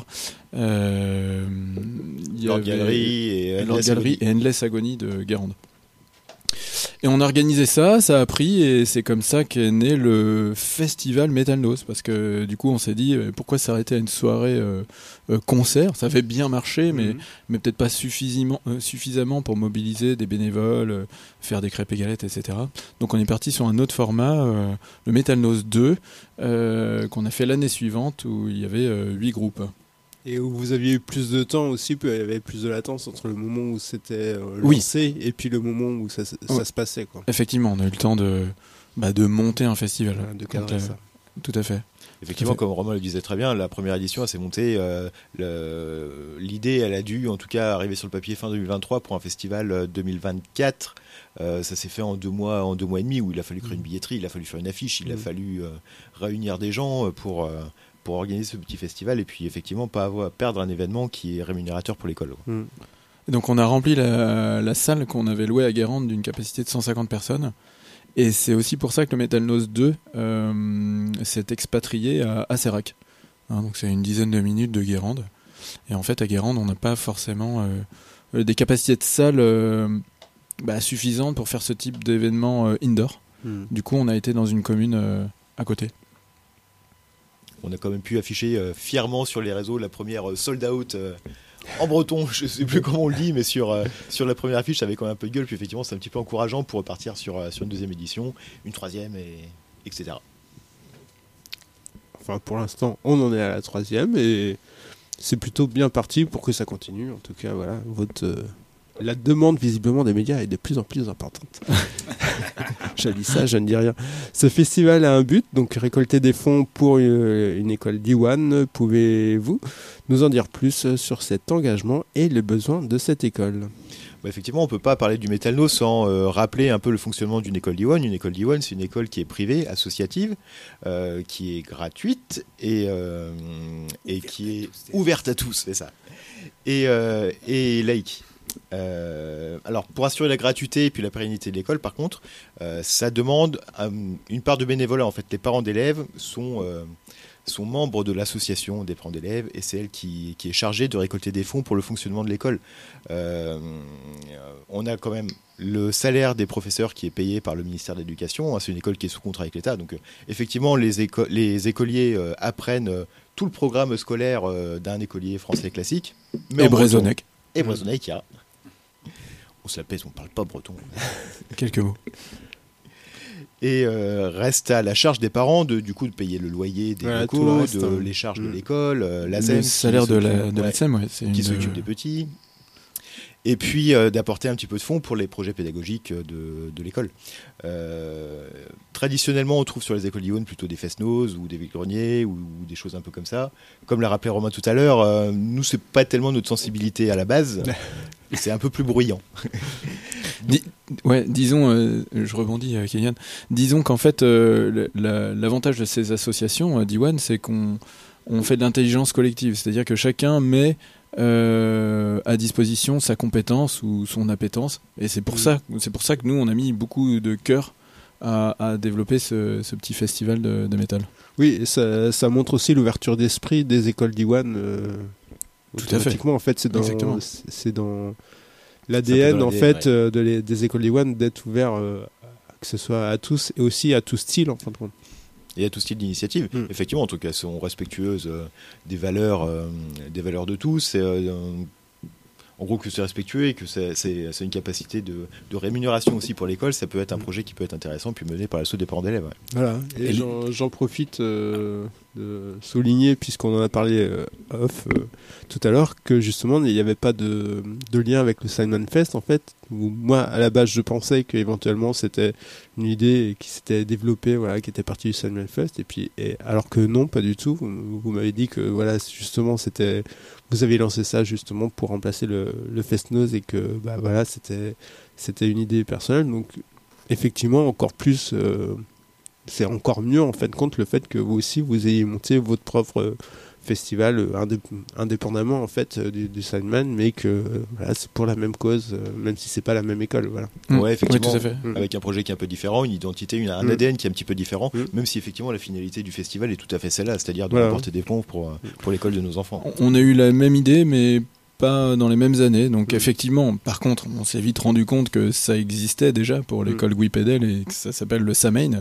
Lord Gallery et Endless Agony de Guérande. Et on a organisé ça a pris, et c'est comme ça qu'est né le festival Metal Nose, parce que du coup on s'est dit pourquoi s'arrêter à une soirée concert. Ça avait bien marché, mais peut-être pas suffisamment pour mobiliser des bénévoles, faire des crêpes et galettes, etc. Donc on est parti sur un autre format, le Metal Nose 2, qu'on a fait l'année suivante, où il y avait 8 groupes. Et où vous aviez eu plus de temps aussi, puis il y avait plus de latence entre le moment où c'était lancé et puis le moment où ça se passait, quoi. Effectivement, on a eu le temps de monter un festival. De cadrer ça. Tout à fait. Effectivement, comme Romain le disait très bien, la première édition, elle s'est montée. L'idée, elle a dû, en tout cas, arriver sur le papier fin 2023 pour un festival 2024. Ça s'est fait en 2 mois et demi, où il a fallu créer une billetterie, il a fallu faire une affiche, il a fallu réunir des gens pour organiser ce petit festival, et puis effectivement pas perdre un événement qui est rémunérateur pour l'école. Et donc on a rempli la salle qu'on avait louée à Guérande d'une capacité de 150 personnes. Et c'est aussi pour ça que le Metal Nose 2 s'est expatrié à Asserac. Donc c'est une dizaine de minutes de Guérande. Et en fait à Guérande on n'a pas forcément des capacités de salle suffisantes pour faire ce type d'événement indoor. Du coup on a été dans une commune à côté. On a quand même pu afficher fièrement sur les réseaux la première sold out en breton, je sais plus comment on le dit, mais sur la première affiche, ça avait quand même un peu de gueule. Puis effectivement, c'est un petit peu encourageant pour repartir sur une deuxième édition, une troisième, etc. Enfin, pour l'instant, on en est à la 3e, et c'est plutôt bien parti pour que ça continue. En tout cas, voilà, la demande visiblement des médias est de plus en plus importante. Je dis ça, je ne dis rien. Ce festival a un but, donc récolter des fonds pour une école Diwan. Pouvez-vous nous en dire plus sur cet engagement et les besoins de cette école ? Effectivement, on ne peut pas parler du Metal Nose sans rappeler un peu le fonctionnement d'une école Diwan. Une école Diwan, c'est une école qui est privée, associative, qui est gratuite et qui est ouverte à tous, c'est ça, et laïque. Alors pour assurer la gratuité et puis la pérennité de l'école, par contre, ça demande une part de bénévolat. En fait, les parents d'élèves sont membres de l'association des parents d'élèves, et c'est elle qui est chargée de récolter des fonds pour le fonctionnement de l'école. On a quand même le salaire des professeurs qui est payé par le ministère de l'Éducation. C'est une école qui est sous contrat avec l'État, donc effectivement les écoliers apprennent tout le programme scolaire d'un écolier français classique. Et Brezonec. Et Brezonec, on se la pèse, on parle pas breton. Quelques mots. Et reste à la charge des parents de payer le loyer des locaux, les charges de l'école, l'ASEM, le salaire de l'ASEM, qui s'occupe des petits. Et puis d'apporter un petit peu de fonds pour les projets pédagogiques de l'école. Traditionnellement, on trouve sur les écoles Diwan plutôt des fest-nose ou des vide-greniers ou des choses un peu comme ça. Comme l'a rappelé Romain tout à l'heure, nous, c'est pas tellement notre sensibilité à la base. C'est un peu plus bruyant. Disons, je rebondis, Kylian. Disons qu'en fait, l'avantage de ces associations, Diwan, c'est qu'on fait de l'intelligence collective. C'est-à-dire que chacun met à disposition sa compétence ou son appétence, et c'est pour ça que nous on a mis beaucoup de cœur à développer ce petit festival de métal. Oui, et ça montre aussi l'ouverture d'esprit des écoles Diwan. Tout à fait. En fait, c'est dans l'ADN en fait des écoles Diwan d'être ouvert, que ce soit à tous et aussi à tout style en fin de compte. il y a tout style d'initiative. Effectivement, en tout cas, elles sont respectueuses des valeurs de tous. Et, en gros, que c'est respectueux et que c'est une capacité de rémunération aussi pour l'école, ça peut être un projet qui peut être intéressant puis mené par la des parents d'élèves. Ouais. Voilà. Et j'en profite de souligner, puisqu'on en a parlé tout à l'heure, que justement il n'y avait pas de lien avec le Sideman Fest en fait. Où moi, à la base, je pensais qu'éventuellement c'était une idée qui s'était développée, voilà, qui était partie du Sideman Fest, alors que non, pas du tout. Vous m'avez dit que voilà, justement, vous avez lancé ça justement pour remplacer le Fest-Noz et que bah voilà, c'était une idée personnelle. Donc effectivement, encore plus, c'est encore mieux en fin de compte le fait que vous aussi vous ayez monté votre propre festival indépendamment en fait du Sideman, mais que voilà, c'est pour la même cause, même si c'est pas la même école, voilà. Ouais, effectivement, tout à fait. avec un projet qui est un peu différent, une identité, un ADN qui est un petit peu différent, même si effectivement la finalité du festival est tout à fait celle-là, c'est-à-dire de rapporter des ponts pour l'école de nos enfants. On a eu la même idée, mais pas dans les mêmes années. Donc effectivement, par contre, on s'est vite rendu compte que ça existait déjà pour l'école Guipédel et que ça s'appelle le Samain.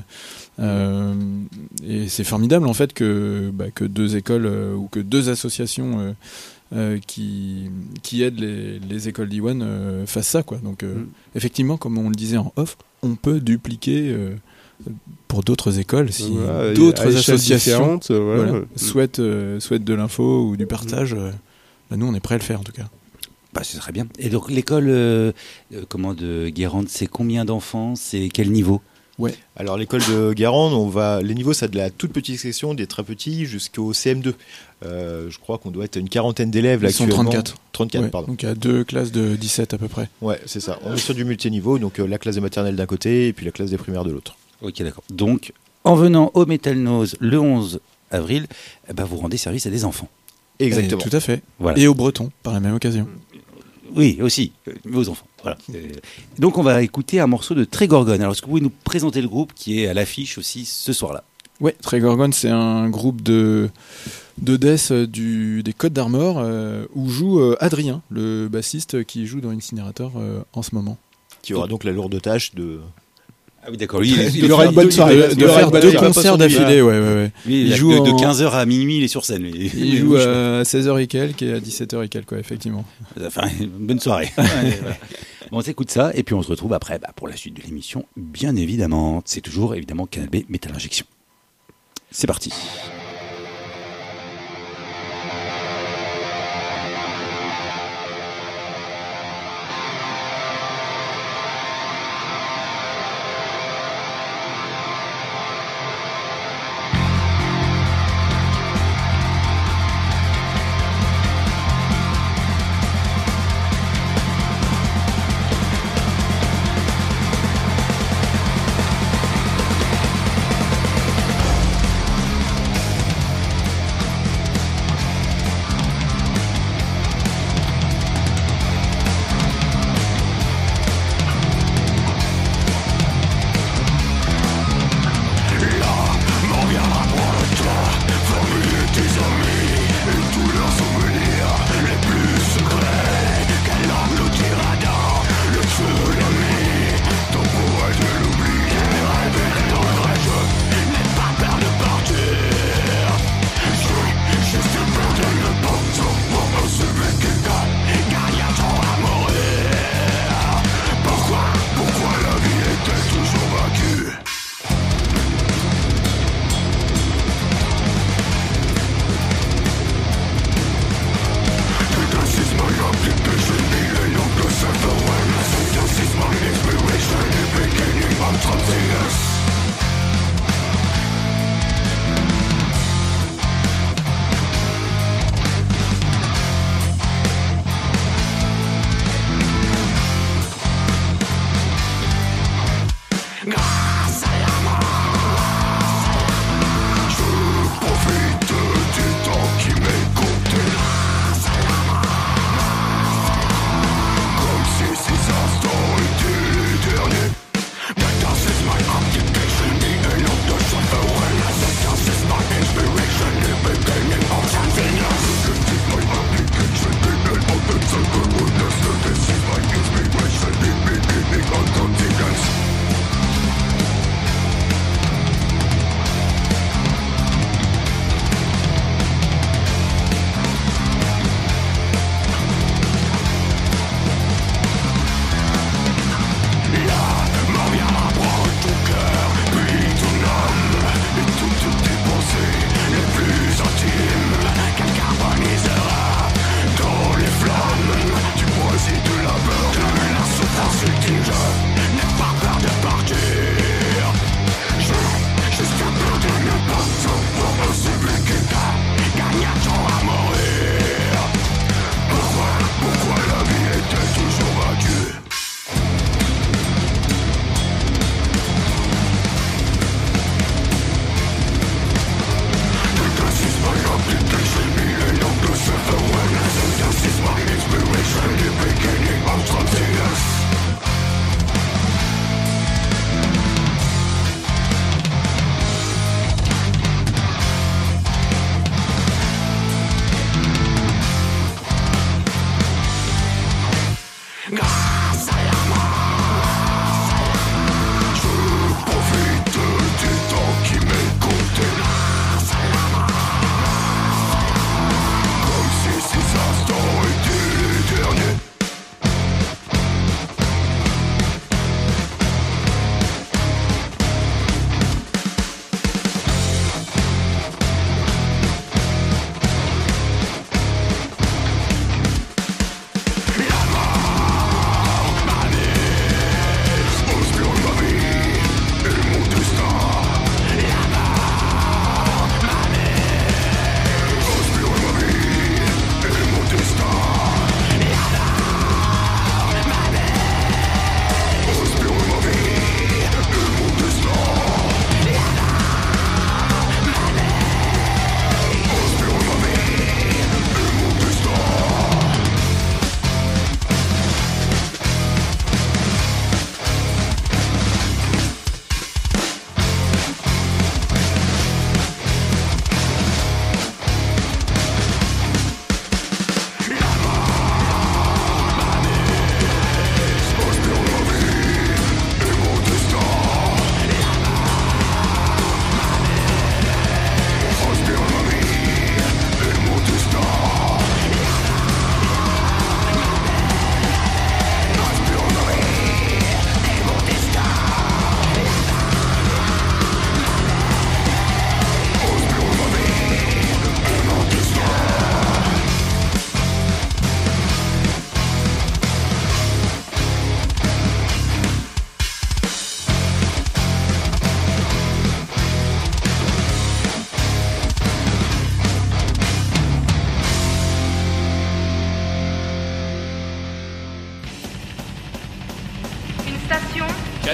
Et c'est formidable en fait que deux écoles ou que deux associations qui aident les écoles d'Iwan fassent ça, quoi. Donc effectivement, comme on le disait en off, on peut dupliquer pour d'autres écoles si d'autres associations souhaitent de l'info ou du partage. Nous, on est prêt à le faire en tout cas. Bah, ce serait bien. Et donc l'école de Guérande, c'est combien d'enfants? C'est quel niveau? Ouais. Alors l'école de Guérande, les niveaux, ça de la toute petite section, des très petits, jusqu'au CM2. Je crois qu'on doit être une quarantaine d'élèves là actuellement. Ils sont 34. Ouais, pardon. Donc il y a 2 classes de 17 à peu près. Ouais, c'est ça. On est sur du multiniveau, donc la classe des maternelles d'un côté et puis la classe des primaires de l'autre. Ok, d'accord. Donc, en venant au Metal Nose le 11 avril, vous rendez service à des enfants. Exactement. Tout à fait. Voilà. Et aux Bretons, par la même occasion. Oui, aussi, mais aux enfants. Voilà. Donc on va écouter un morceau de Trégorgone. Alors est-ce que vous pouvez nous présenter le groupe qui est à l'affiche aussi ce soir-là? Ouais, Trégorgone, c'est un groupe de death des Côtes d'Armor où joue Adrien, le bassiste qui joue dans Incinérateur en ce moment. Qui aura donc la lourde tâche de... Ah oui, d'accord. Il aura une bonne soirée. De faire 2 concerts d'affilée, ouais. Il joue de 15h à minuit, il est sur scène. Il joue à 16h et quelques et à 17h et quelques, quoi, effectivement. Enfin, une bonne soirée. Voilà. Bon, on s'écoute ça et puis on se retrouve après pour la suite de l'émission, bien évidemment. C'est toujours, évidemment, Canal B Metal Injection. C'est parti.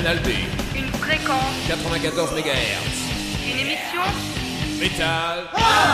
Canal B, Une fréquence, 94 MHz. une émission, Métal.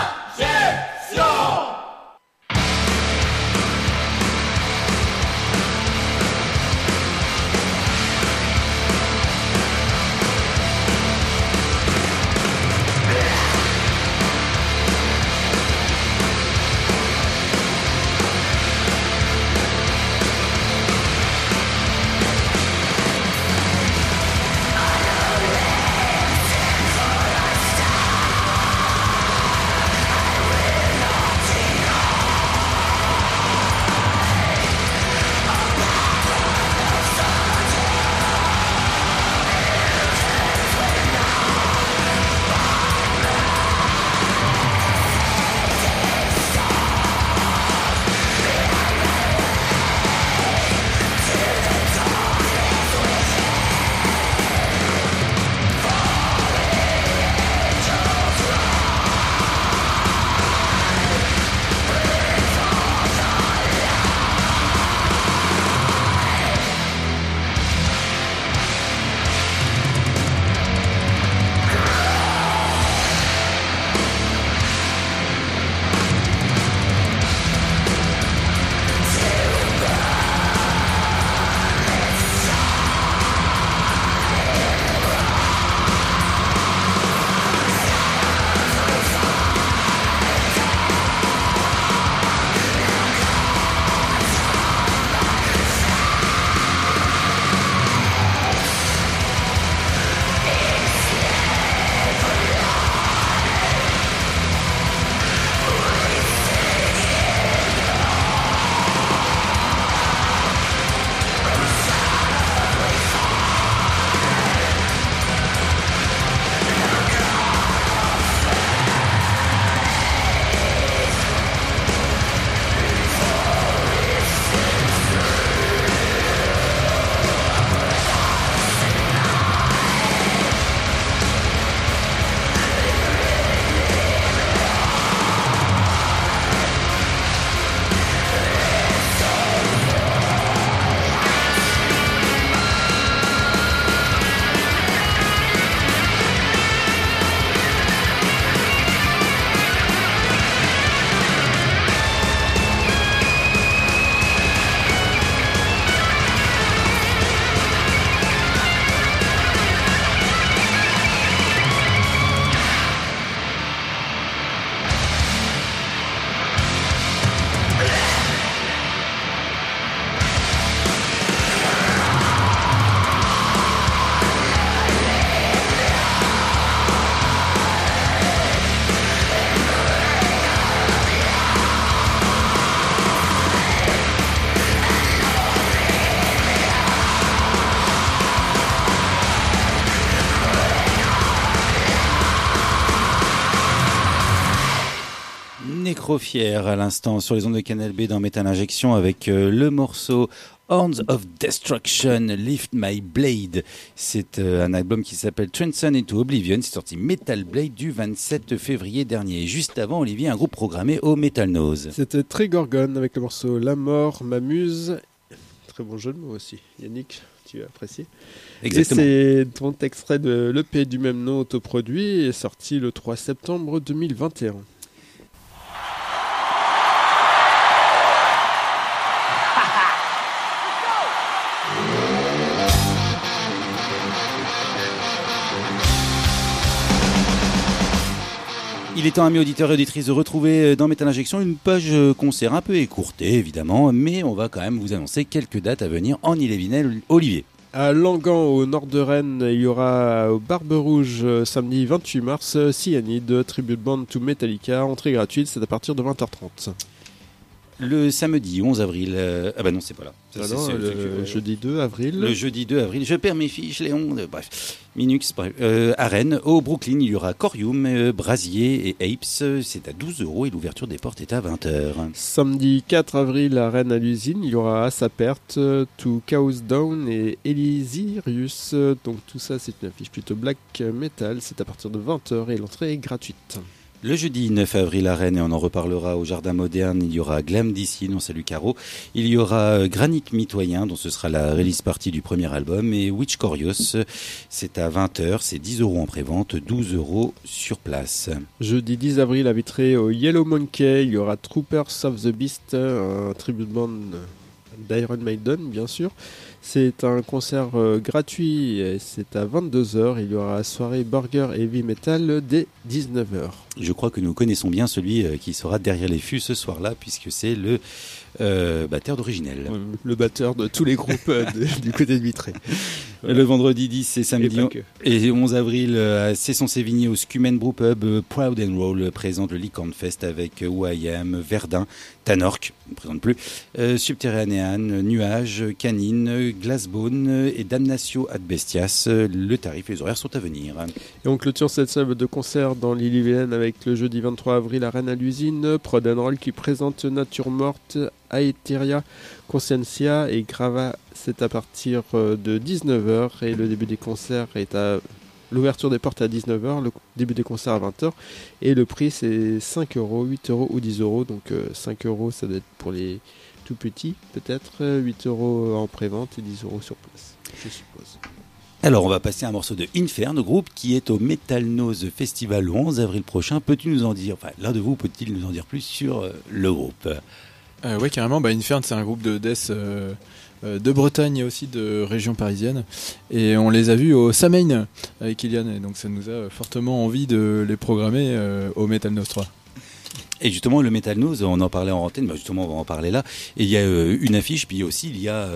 Nécrofière à l'instant sur les ondes de Canal B dans Metal Injection avec le morceau Horns of Destruction, Lift My Blade. C'est un album qui s'appelle Transcend into Oblivion. C'est sorti Metal Blade du 27 février dernier. Juste avant, Olivier, un groupe programmé au Metal Nose. C'était Trigorgon avec le morceau La mort m'amuse. Très bon jeu de mots aussi. Yannick, tu as apprécié. Exactement. Et c'est ton extrait de l'EP du même nom autoproduit et sorti le 3 septembre 2021. Il est temps, amis auditeurs et auditrices, de retrouver dans Metal Injection une page concert un peu écourtée, évidemment, mais on va quand même vous annoncer quelques dates à venir en Ille-et-Vilaine. Olivier. À Langan, au nord de Rennes, il y aura au Barbe Rouge samedi 28 mars Cyanide, Tribute Band to Metallica, entrée gratuite, c'est à partir de 20h30. Le samedi 11 avril, ah bah non, c'est pas là. Ça, le jeudi 2 avril. Le jeudi 2 avril, je perds mes fiches, Léon. Bref, Minux, bref. À Rennes, au Brooklyn, il y aura Corium, Brasier et Apes. C'est à 12 € et l'ouverture des portes est à 20h. Samedi 4 avril à Rennes à l'usine, il y aura Assapert, To Chaos Down et Elysirius. Donc tout ça, c'est une affiche plutôt black metal. C'est à partir de 20h et l'entrée est gratuite. Le jeudi 9 avril à Rennes, et on en reparlera au Jardin Moderne, il y aura Glam d'ici, on salue Caro. Il y aura Granit Mitoyen, dont ce sera la release party du premier album, et Witch Corios. C'est à 20h, c'est 10 € en prévente, 12 € sur place. Jeudi 10 avril à Vitré au Yellow Monkey, il y aura Troopers of the Beast, un tribute band d'Iron Maiden bien sûr. C'est un concert gratuit et c'est à 22h. Il y aura la soirée Burger Heavy Metal dès 19h. Je crois que nous connaissons bien celui qui sera derrière les fûts ce soir-là, puisque c'est le batteur d'Originel. Le batteur de tous les groupes du côté de Vitré. Le vendredi 10 et samedi et 11 avril à Cesson-Sévigné au Scumen Brew Pub, Proud and Roll présente le Licorne Fest avec Who.I.Am, Verdun, Tanork, on ne présente plus, Subterranean, Nuage, Canine, Glassbone et Damnatio ad Bestias. Le tarif et les horaires sont à venir. Et on clôture cette salle de concert dans l'Ille-et-Vilaine avec le jeudi 23 avril à Rennes à l'usine, Prod and Roll qui présente Nature Morte, Aetheria, Conscientia et Grava. C'est à partir de 19h et le début des concerts est à l'ouverture des portes à 19h, le début des concerts à 20h et le prix c'est 5 €, 8 € ou 10 €. Donc 5 € ça doit être pour les tout petits peut-être, 8 € en prévente et 10 € sur place, je suppose. Alors on va passer à un morceau de Infern, groupe qui est au Metal Nose Festival le 11 avril prochain. Peux-tu nous en dire, enfin l'un de vous peut-il nous en dire plus sur le groupe? Ouais, carrément. Infern, c'est un groupe de death de Bretagne et aussi de région parisienne. Et on les a vus au Samain avec Kylian. Et donc ça nous a fortement envie de les programmer au Metal Nose 3. Et justement, le Metal Nose, on en parlait en antenne, justement on va en parler là. Et il y a une affiche, puis aussi il y a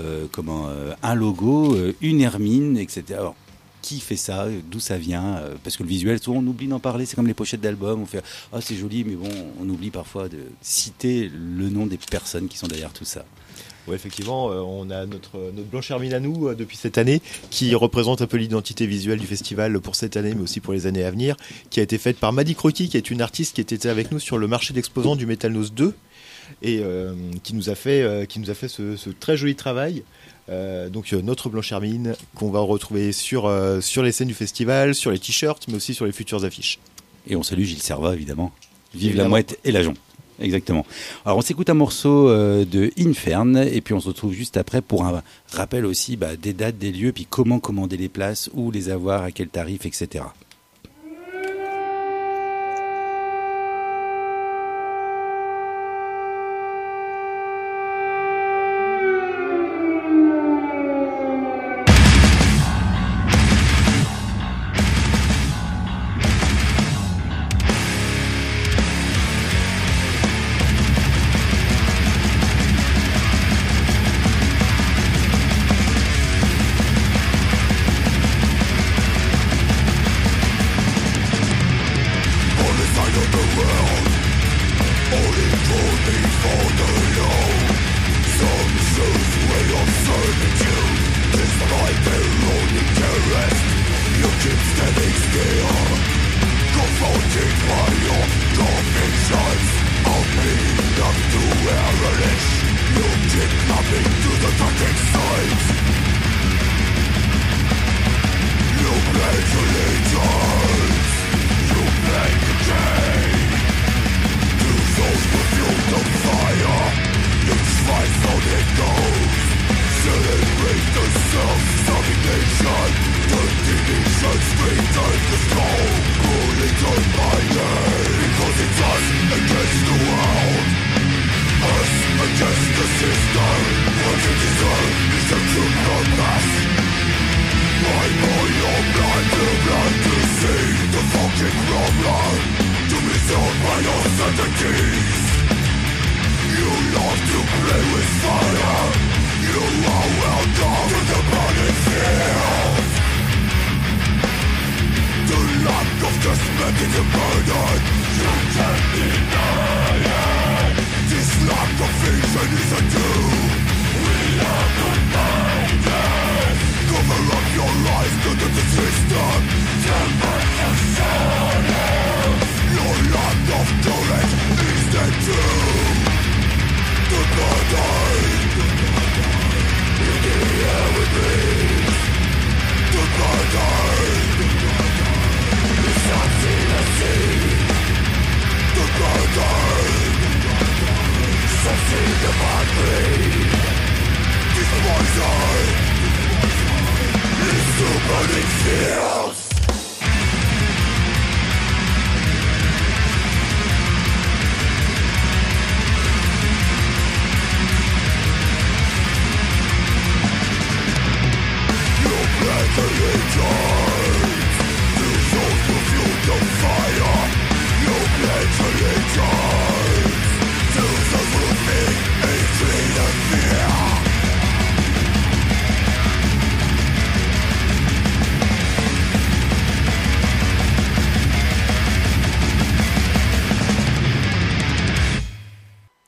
un logo, une hermine, etc. Alors, qui fait ça, d'où ça vient, parce que le visuel, souvent on oublie d'en parler, c'est comme les pochettes d'albums, on fait « Ah c'est joli », mais bon, on oublie parfois de citer le nom des personnes qui sont derrière tout ça. Ouais, effectivement, on a notre Blanche Hermine à nous depuis cette année, qui représente un peu l'identité visuelle du festival pour cette année, mais aussi pour les années à venir, qui a été faite par Maddy Crocky, qui est une artiste qui était avec nous sur le marché d'exposants du Metal Nose 2, et qui nous a fait ce très joli travail. Donc notre Blanche Hermine qu'on va retrouver sur les scènes du festival, sur les t-shirts, mais aussi sur les futures affiches. Et on salue Gilles Servat évidemment. Vive la mouette et la jonc. Exactement. Alors on s'écoute un morceau de Infern et puis on se retrouve juste après pour un rappel aussi des dates, des lieux, puis comment commander les places, où les avoir, à quel tarif, etc.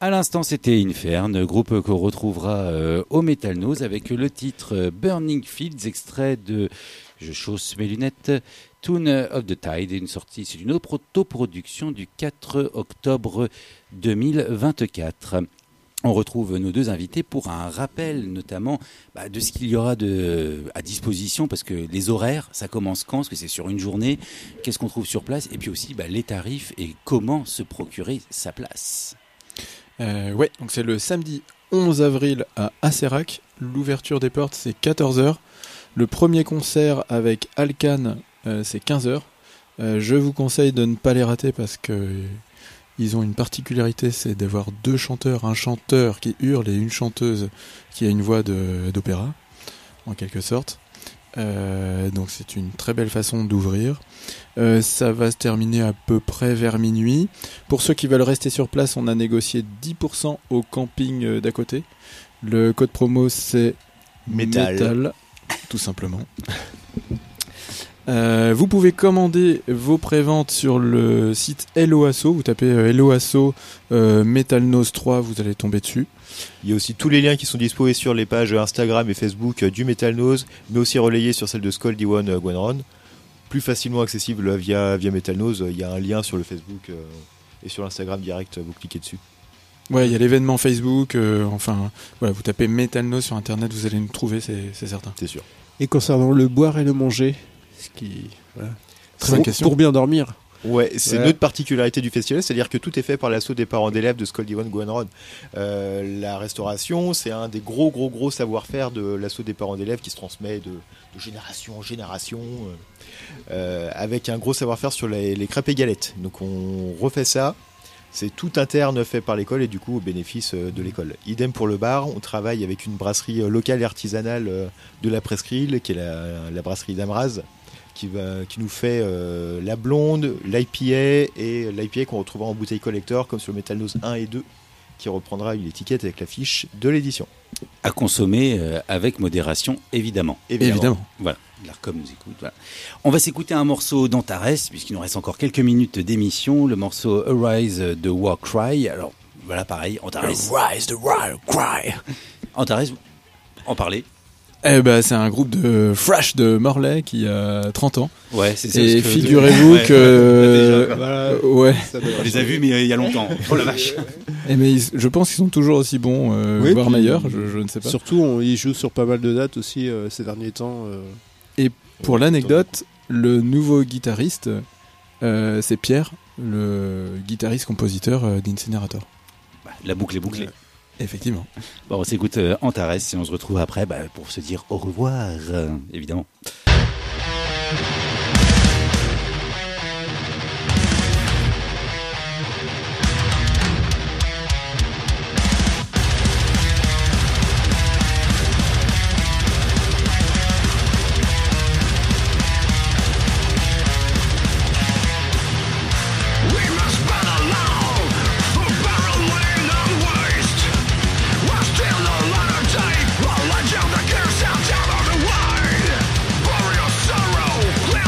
À l'instant, c'était Infern, groupe qu'on retrouvera au Metal Nose avec le titre Burning Fields, extrait de, je chausse mes lunettes, Tune of the Tide, c'est une autoproduction du 4 octobre 2024. On retrouve nos deux invités pour un rappel notamment de ce qu'il y aura à disposition, parce que les horaires, ça commence quand ? Parce que c'est sur une journée, qu'est-ce qu'on trouve sur place ? Et puis aussi les tarifs et comment se procurer sa place. Ouais, donc c'est le samedi 11 avril à Asserac. L'ouverture des portes, c'est 14h. Le premier concert avec Alcan, c'est 15h. Je vous conseille de ne pas les rater parce que ils ont une particularité, c'est d'avoir deux chanteurs, un chanteur qui hurle et une chanteuse qui a une voix d'opéra, en quelque sorte. Donc c'est une très belle façon d'ouvrir. Ça va se terminer à peu près vers minuit. Pour ceux qui veulent rester sur place, on a négocié 10% au camping d'à côté. Le code promo c'est Metal, tout simplement. Vous pouvez commander vos préventes sur le site Hello Asso. Vous tapez Hello Asso Metal Nose 3, vous allez tomber dessus. Il y a aussi tous les liens qui sont disposés sur les pages Instagram et Facebook du Metal Nose, mais aussi relayés sur celle de Skull D1 Gwenron. Plus facilement accessible via Metal Nose. Il y a un lien sur le Facebook et sur l'Instagram direct, vous cliquez dessus. Ouais, il y a l'événement Facebook. Voilà, vous tapez Metal Nose sur internet, vous allez nous trouver, c'est certain. C'est sûr. Et concernant le boire et le manger, ce qui Très bonne question. Pour bien dormir. Ouais, c'est notre particularité du festival, c'est-à-dire que tout est fait par l'assaut des parents d'élèves de Skull D1 Gwenron. La restauration, c'est un des gros savoir-faire de l'assaut des parents d'élèves qui se transmet de génération en génération, avec un gros savoir-faire sur les crêpes et galettes. Donc on refait ça. C'est tout interne fait par l'école et du coup au bénéfice de l'école. Idem pour le bar, on travaille avec une brasserie locale et artisanale de la Presqu'île, qui est la brasserie d'Amraz, qui nous fait la blonde, l'IPA et l'IPA qu'on retrouvera en bouteille collector comme sur le Metal Nose 1 et 2, qui reprendra une étiquette avec l'affiche de l'édition. À consommer avec modération, évidemment. Voilà, l'ARCOM nous écoute. Voilà. On va s'écouter un morceau d'Antares, puisqu'il nous reste encore quelques minutes d'émission, le morceau Arise de War Cry. Alors, voilà, pareil, Antares. Arise the War Cry. Antares, en parler. C'est un groupe de thrash de Morlaix qui a 30 ans. Ouais, c'est ça. Et figurez-vous que... Ouais. On les a vus, mais il y a longtemps. Oh la vache. Mais je pense qu'ils sont toujours aussi bons, voire meilleurs, je ne sais pas. Surtout, ils jouent sur pas mal de dates aussi ces derniers temps. Et pour l'anecdote, le nouveau guitariste, c'est Pierre, le guitariste-compositeur d'Incinerator. La boucle est bouclée. Effectivement. Bon, on s'écoute Antares et on se retrouve après pour se dire au revoir, évidemment. Legend that cares out of the wild. Warrior sorrow.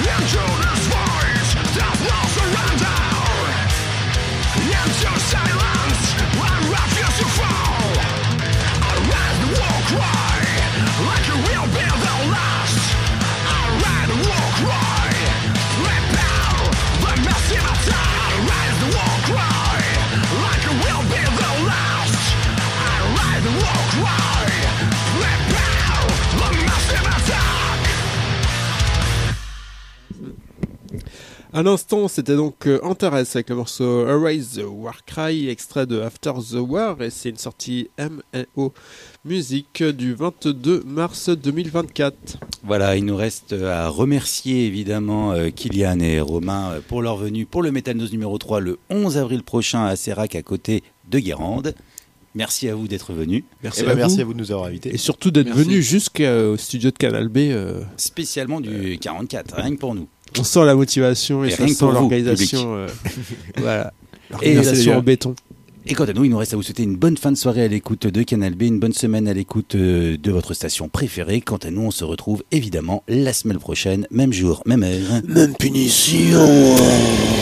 À l'instant, c'était donc Antares avec le morceau Erase the Warcry, extrait de After the War, et c'est une sortie M&O Music du 22 mars 2024. Voilà, il nous reste à remercier évidemment Kylian et Romain pour leur venue pour le Metal News numéro 3 le 11 avril prochain à Sérac à côté de Guérande. Merci à vous d'être venus. Merci à vous de nous avoir invités. Et surtout d'être venus jusqu'au studio de Canal B. Spécialement du 44, rien que pour nous. On sent la motivation et on sent l'organisation. Voilà. L'organisation en béton. Et quant à nous, il nous reste à vous souhaiter une bonne fin de soirée à l'écoute de Canal B, une bonne semaine à l'écoute de votre station préférée. Quant à nous, on se retrouve évidemment la semaine prochaine, même jour, même heure. Même punition.